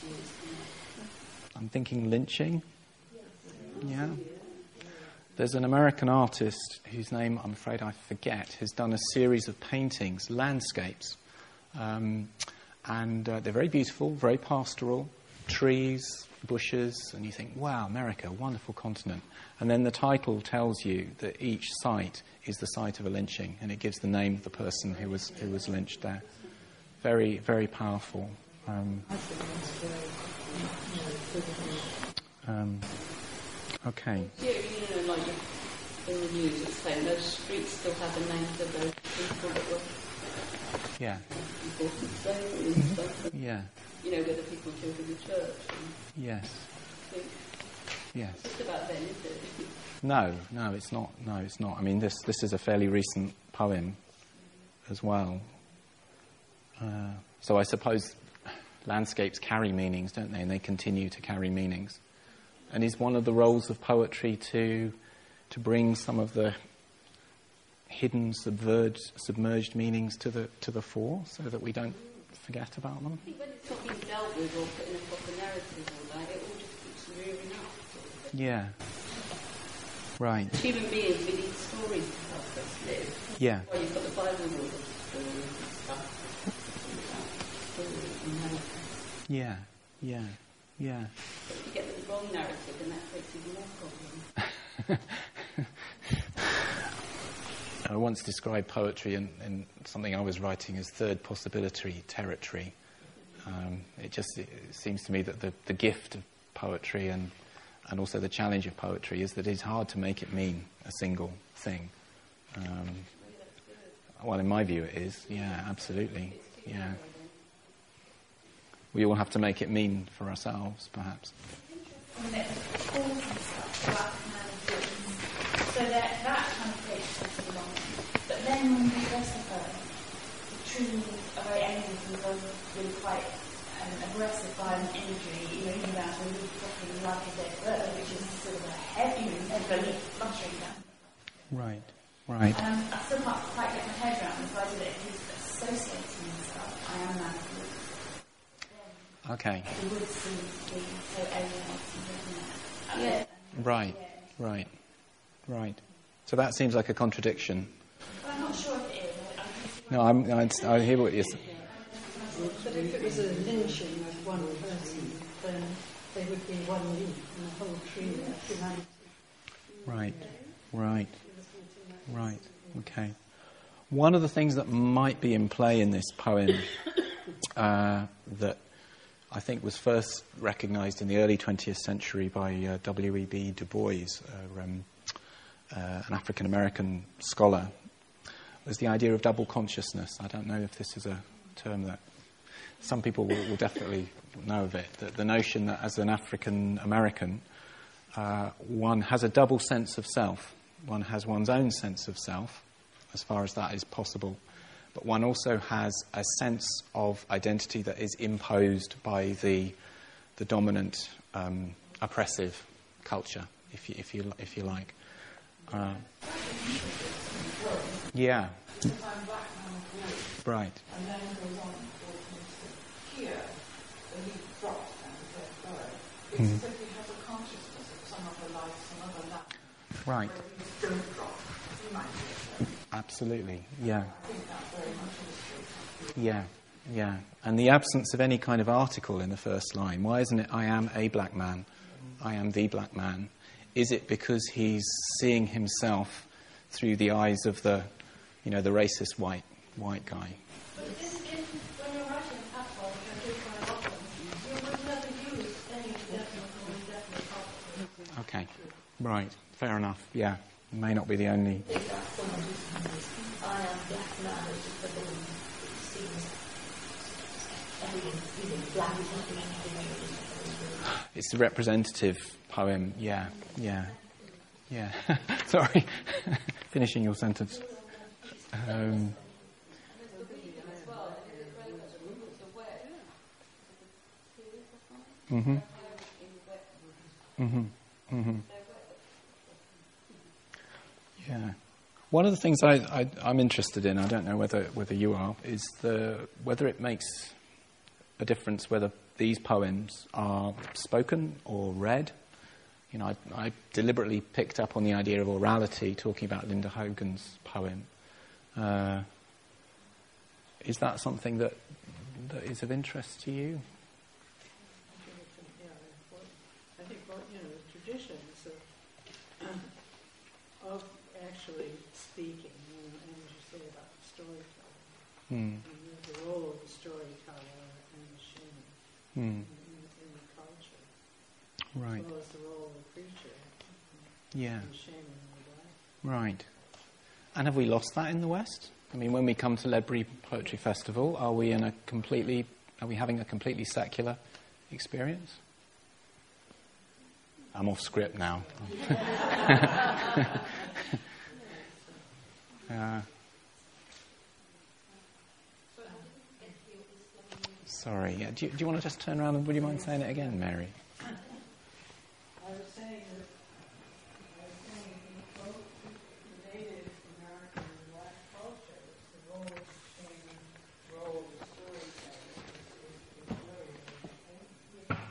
I'm thinking lynching. Yeah. There's an American artist whose name I'm afraid I forget, has done a series of paintings, landscapes. Um, and uh, they're very beautiful, very pastoral, trees, bushes, and you think, wow, America, wonderful continent. And then the title tells you that each site is the site of a lynching, and it gives the name of the person who was who was lynched there. Very, very powerful. Um, um, okay. Yeah, you know, like in the news it's saying those streets still have the names of those people that were Yeah. important slavery and stuff. And, Yeah. you know, where the people killed in the church. And Yes. I think Yes. it's just about them, isn't it? No, no, it's not. No, it's not. I mean, this this is a fairly recent poem as well. Uh, so I suppose landscapes carry meanings, don't they? And they continue to carry meanings. And is one of the roles of poetry to to bring some of the hidden, submerged, submerged meanings to the to the fore, so that we don't forget about them? I think when it's not being dealt with or put in a proper narrative or that, it all just keeps rearing up. Yeah. Right. As human beings, we need stories to help us live. Yeah. Well, you've got the Bible with stories and stuff. Stories and narrative. Yeah. Yeah. Yeah. But if you get the wrong narrative, then that creates even more problems. I once described poetry in, in something I was writing as third possibility territory. Um, it just it seems to me that the, the gift of poetry and and also the challenge of poetry is that it's hard to make it mean a single thing. Um, Well, in my view, it is. Yeah, absolutely. Yeah. We all have to make it mean for ourselves, perhaps. And it calls and stuff, black man dreams. So that, that kind of creates sense of belonging. But then when we specify the trees are very angry and go really quite um, aggressive, violent imagery, you know, even down to a really fucking like a dead bird, which is sort of a heavy, you know, really fluttering down. Right, right. Um, I still can't quite get my head around the idea that he's associating himself. I am that. Okay. He would seem to be so alienating, doesn't it? Yeah. Right, right, right. So that seems like a contradiction. Well, I'm not sure if it is. No, I'm, I, I hear what you're saying. But if it was a lynching of one person, then they would be one leaf in the whole tree of humanity. Right, right, right. Okay. One of the things that might be in play in this poem uh, that I think was first recognised in the early twentieth century by uh, W E B Du Bois, uh, um, uh, an African-American scholar, was the idea of double consciousness. I don't know if this is a term that some people will, will definitely know of it, that the notion that as an African-American, uh, one has a double sense of self. One has one's own sense of self, as far as that is possible, but one also has a sense of identity that is imposed by the the dominant um, oppressive culture, if you if you if you like. Uh, yeah. Right. And then goes on to here, the leaf drops and the dead bird. It's Mm. as if he has a consciousness of some other life, some other life. Right. Where leaves don't drop. You might say so. Absolutely. Yeah. I think that very much illustrates. Yeah. Yeah. And the absence of any kind of article in the first line. Why isn't it, I am a black man, I am the black man? Is it because he's seeing himself through the eyes of the, you know, the racist white white guy? But this, if, when you're writing a patois, which I do quite often, you would never use any definite or indefinite particles. Okay. Right. Fair enough. Yeah. It may not be the only. I think that someone who's I am black man is just a little, it seems, everything, even black is not anything. It's a representative poem. Yeah. Yeah. Yeah. Sorry. Finishing your sentence. Um, Mm-hmm. Mm-hmm. Mm-hmm. Yeah. One of the things I, I, I'm interested in, I don't know whether whether you are, is the whether it makes a difference whether these poems are spoken or read. You know, I, I deliberately picked up on the idea of orality, talking about Linda Hogan's poem. Uh, is that something that that is of interest to you? I think, well, you know, the traditions of, of actually speaking, you know, and as you say about the storyteller, Mm. and the role of the storyteller and the shaman Mm. in, in the culture, Right. as well as the role of the preacher, Yeah. and the shaman in the life. Right. And have we lost that in the West? I mean, when we come to Ledbury Poetry Festival, are we in a completely, are we having a completely secular experience? I'm off script now. uh, sorry. Yeah. Do, you, do you want to just turn around and would you mind saying it again, Mary? I was saying that I was saying in both the Native American and Black cultures, the role of the shaman, the role of the storyteller is, is, is very, very important.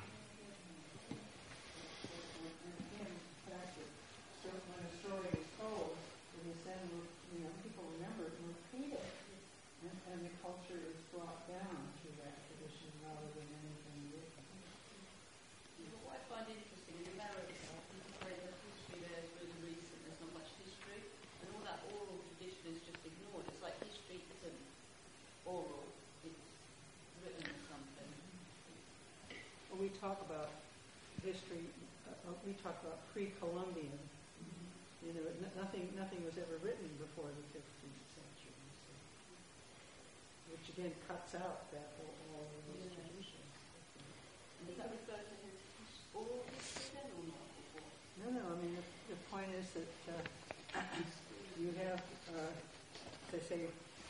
And again, the fact that certain, when a story is told, it is then, you know, people remember it and repeat it. And, and the culture is brought down to that tradition rather than anything written. What I find interesting in America, people say that history there is really recent, there's not much history, and all that oral tradition is just ignored. It's like history isn't oral, it's written or something. Well, we talk about history, uh, we talk about pre-Columbian. Mm-hmm. You know, n- nothing, nothing was ever written before the fifteenth century. So. which again cuts out that whole all of those Yeah. traditions. Does that refer to his oral history then or not? No, no, I mean, the, the point is that uh, you have, uh, they say,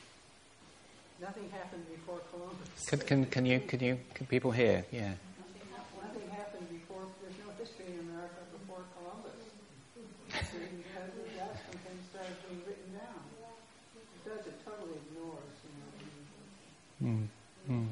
nothing happened before Columbus. Can, can, can you, can you, can people hear? Yeah. Nothing happened before, there's no history in America before Columbus. So because of that, some things started being written down. It does, it totally ignores, you know. Mm. Mm.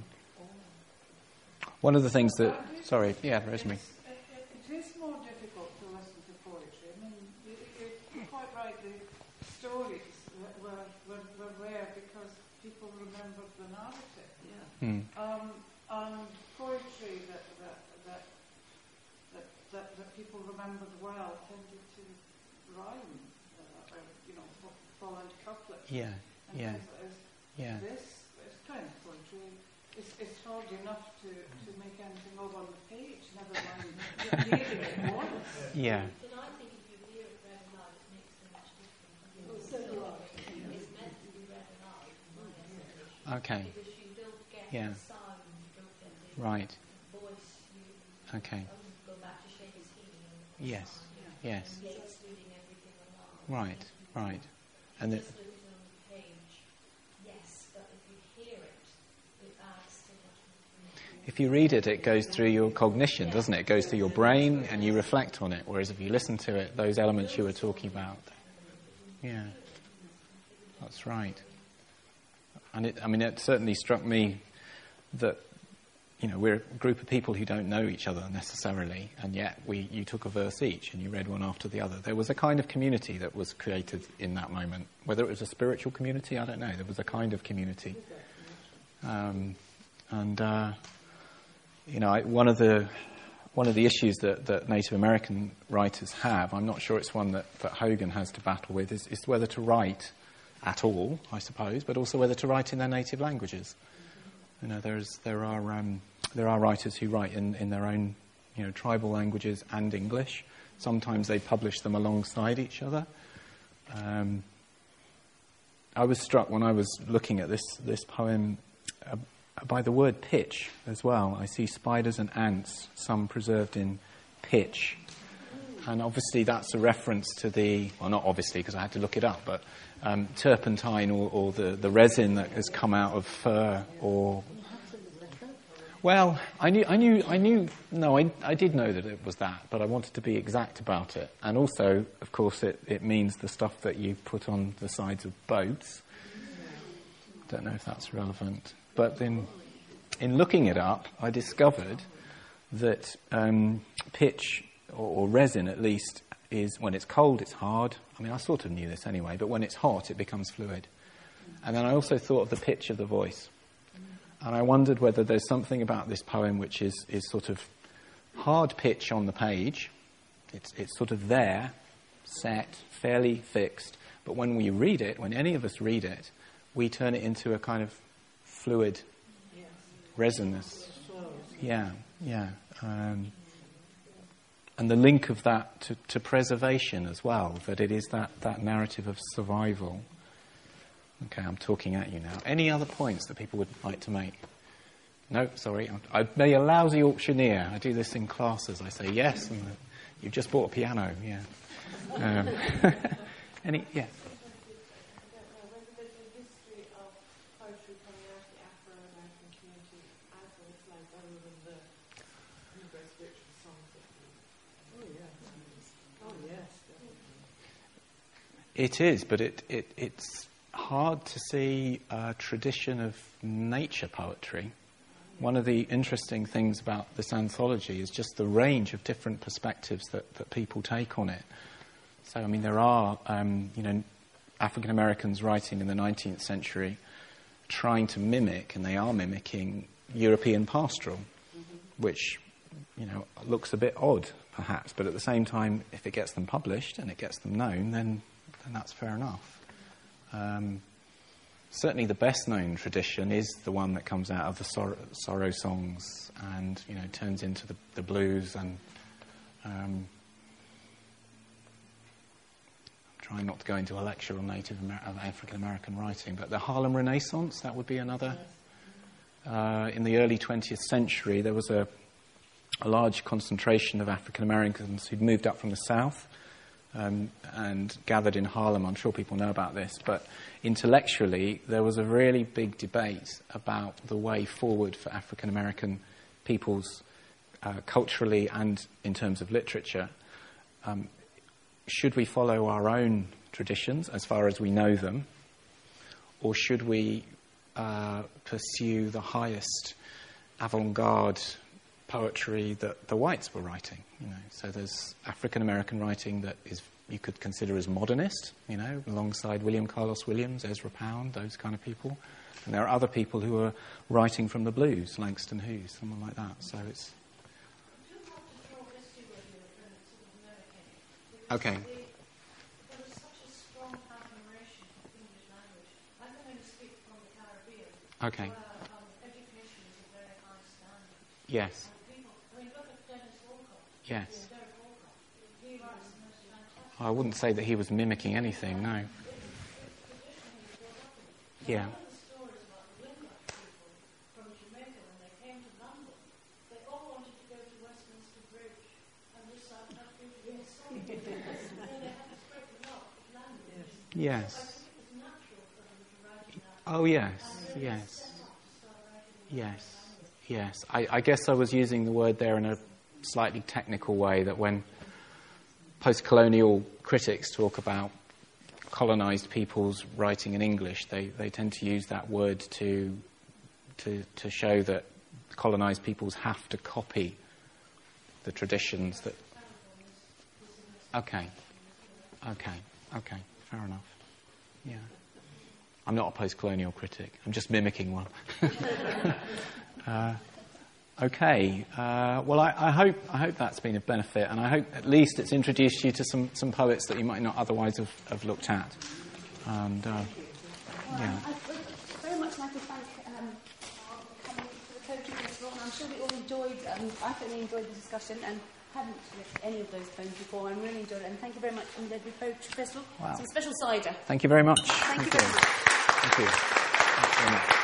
One of the things that, sorry, yeah, Rosemary. It's, it, it, it is more difficult to listen to poetry. I mean, you, you're quite right, the stories were, were, were rare because people remembered the narrative. Yeah. Mm. Um, and poetry that that, that that that that people remembered well tended to rhyme, uh, or, you know, fall into couplets. Yeah, and yeah, as, as yeah. This, this kind of poetry, it's, it's hard enough to, to make anything up on the page, never mind reading it once. Yeah. But I think if you hear it read aloud, it makes so much difference. So do I. It's meant to be read aloud, my definition. Okay. Because you don't get Yeah. the sound, you don't get the Right. voice. You Okay. only go back to Shakespeare. Yes. Yes. And Yeats reading everything aloud. Right. Right. And the, Just looking on the page, yes, but if you hear it, it adds to what if you read it, it goes through your cognition, doesn't it? It goes through your brain and you reflect on it. Whereas if you listen to it, those elements you were talking about. Yeah. That's right. And it, I mean, it certainly struck me that, you know, we're a group of people who don't know each other necessarily, and yet we, you took a verse each and you read one after the other. There was a kind of community that was created in that moment. Whether it was a spiritual community, I don't know. There was a kind of community. Um, and, uh, you know, I, one of the one of the issues that, that Native American writers have, I'm not sure it's one that, that Hogan has to battle with, is, is whether to write at all, I suppose, but also whether to write in their native languages. You know, there's there are um, there are writers who write in, in their own, you know, tribal languages and English. Sometimes they publish them alongside each other. Um, I was struck when I was looking at this this poem uh, by the word pitch as well. I see spiders and ants, some preserved in pitch. And obviously that's a reference to the, well, not obviously because I had to look it up, but um, turpentine or, or the, the resin that has come out of fir or... Well, I knew, I knew, I knew, no, I, I did know that it was that, but I wanted to be exact about it. And also, of course, it, it means the stuff that you put on the sides of boats. Don't know if that's relevant. But then, in looking it up, I discovered that um, pitch, or, or resin at least, is when it's cold, it's hard. I mean, I sort of knew this anyway, but when it's hot, it becomes fluid. And then I also thought of the pitch of the voice. And I wondered whether there's something about this poem which is, is sort of hard pitch on the page. It's, it's sort of there, set, fairly fixed. But when we read it, when any of us read it, we turn it into a kind of fluid, resinous. Yeah, yeah. Um, and the link of that to, to preservation as well, that it is that, that narrative of survival. Okay, I'm talking at you now. Any other points that people would like to make? No, sorry. I'd be a lousy auctioneer. I do this in classes. I say yes, and you've just bought a piano. Yeah. Um, any? Yeah. It is, but it, it it's hard to see a tradition of nature poetry. One of the interesting things about this anthology is just the range of different perspectives that, that people take on it. So, I mean, there are, um, you know, African Americans writing in the nineteenth century trying to mimic, and they are mimicking, European pastoral, mm-hmm. which, you know, looks a bit odd, perhaps, but at the same time, if it gets them published and it gets them known, then then that's fair enough. Um, certainly the best-known tradition is the one that comes out of the sorrow, sorrow songs and, you know, turns into the, the blues and... Um, I'm trying not to go into a lecture on Native Amer- African American writing, but the Harlem Renaissance, that would be another uh, in the early twentieth century, there was a, a large concentration of African Americans who'd moved up from the south um, and gathered in Harlem. I'm sure people know about this, but intellectually, there was a really big debate about the way forward for African American peoples, uh, culturally and in terms of literature. Um, should we follow our own traditions as far as we know them, or should we uh, pursue the highest avant-garde poetry that the whites were writing? You know, so there's African American writing that is you could consider as modernist, you know, alongside William Carlos Williams, Ezra Pound, those kind of people. And there are other people who are writing from the blues, Langston Hughes, someone like that. So it's okay. Okay. Yes. Yes. I wouldn't say that he was mimicking anything, no. Yeah. Yes. Oh, yes, yes. Yes, yes. I, I guess I was using the word there in a slightly technical way, that when post-colonial critics talk about colonised peoples writing in English, they, they tend to use that word to, to, to show that colonised peoples have to copy the traditions that... Okay, okay, okay, fair enough. Yeah. I'm not a post-colonial critic. I'm just mimicking one. uh, okay. Uh, well, I, I hope I hope that's been of benefit, and I hope at least it's introduced you to some, some poets that you might not otherwise have, have looked at. And uh, yeah. I'd very much like to thank um, coming to the Poetry Festival, and I'm sure we all enjoyed. Um, I certainly enjoyed the discussion, and hadn't read any of those poems before. I really enjoyed it, and thank you very much from the Ledbury Poetry Festival. Wow. Some special cider. Thank you very much. Thank, thank you very you. much. Thank you. Thank you very much.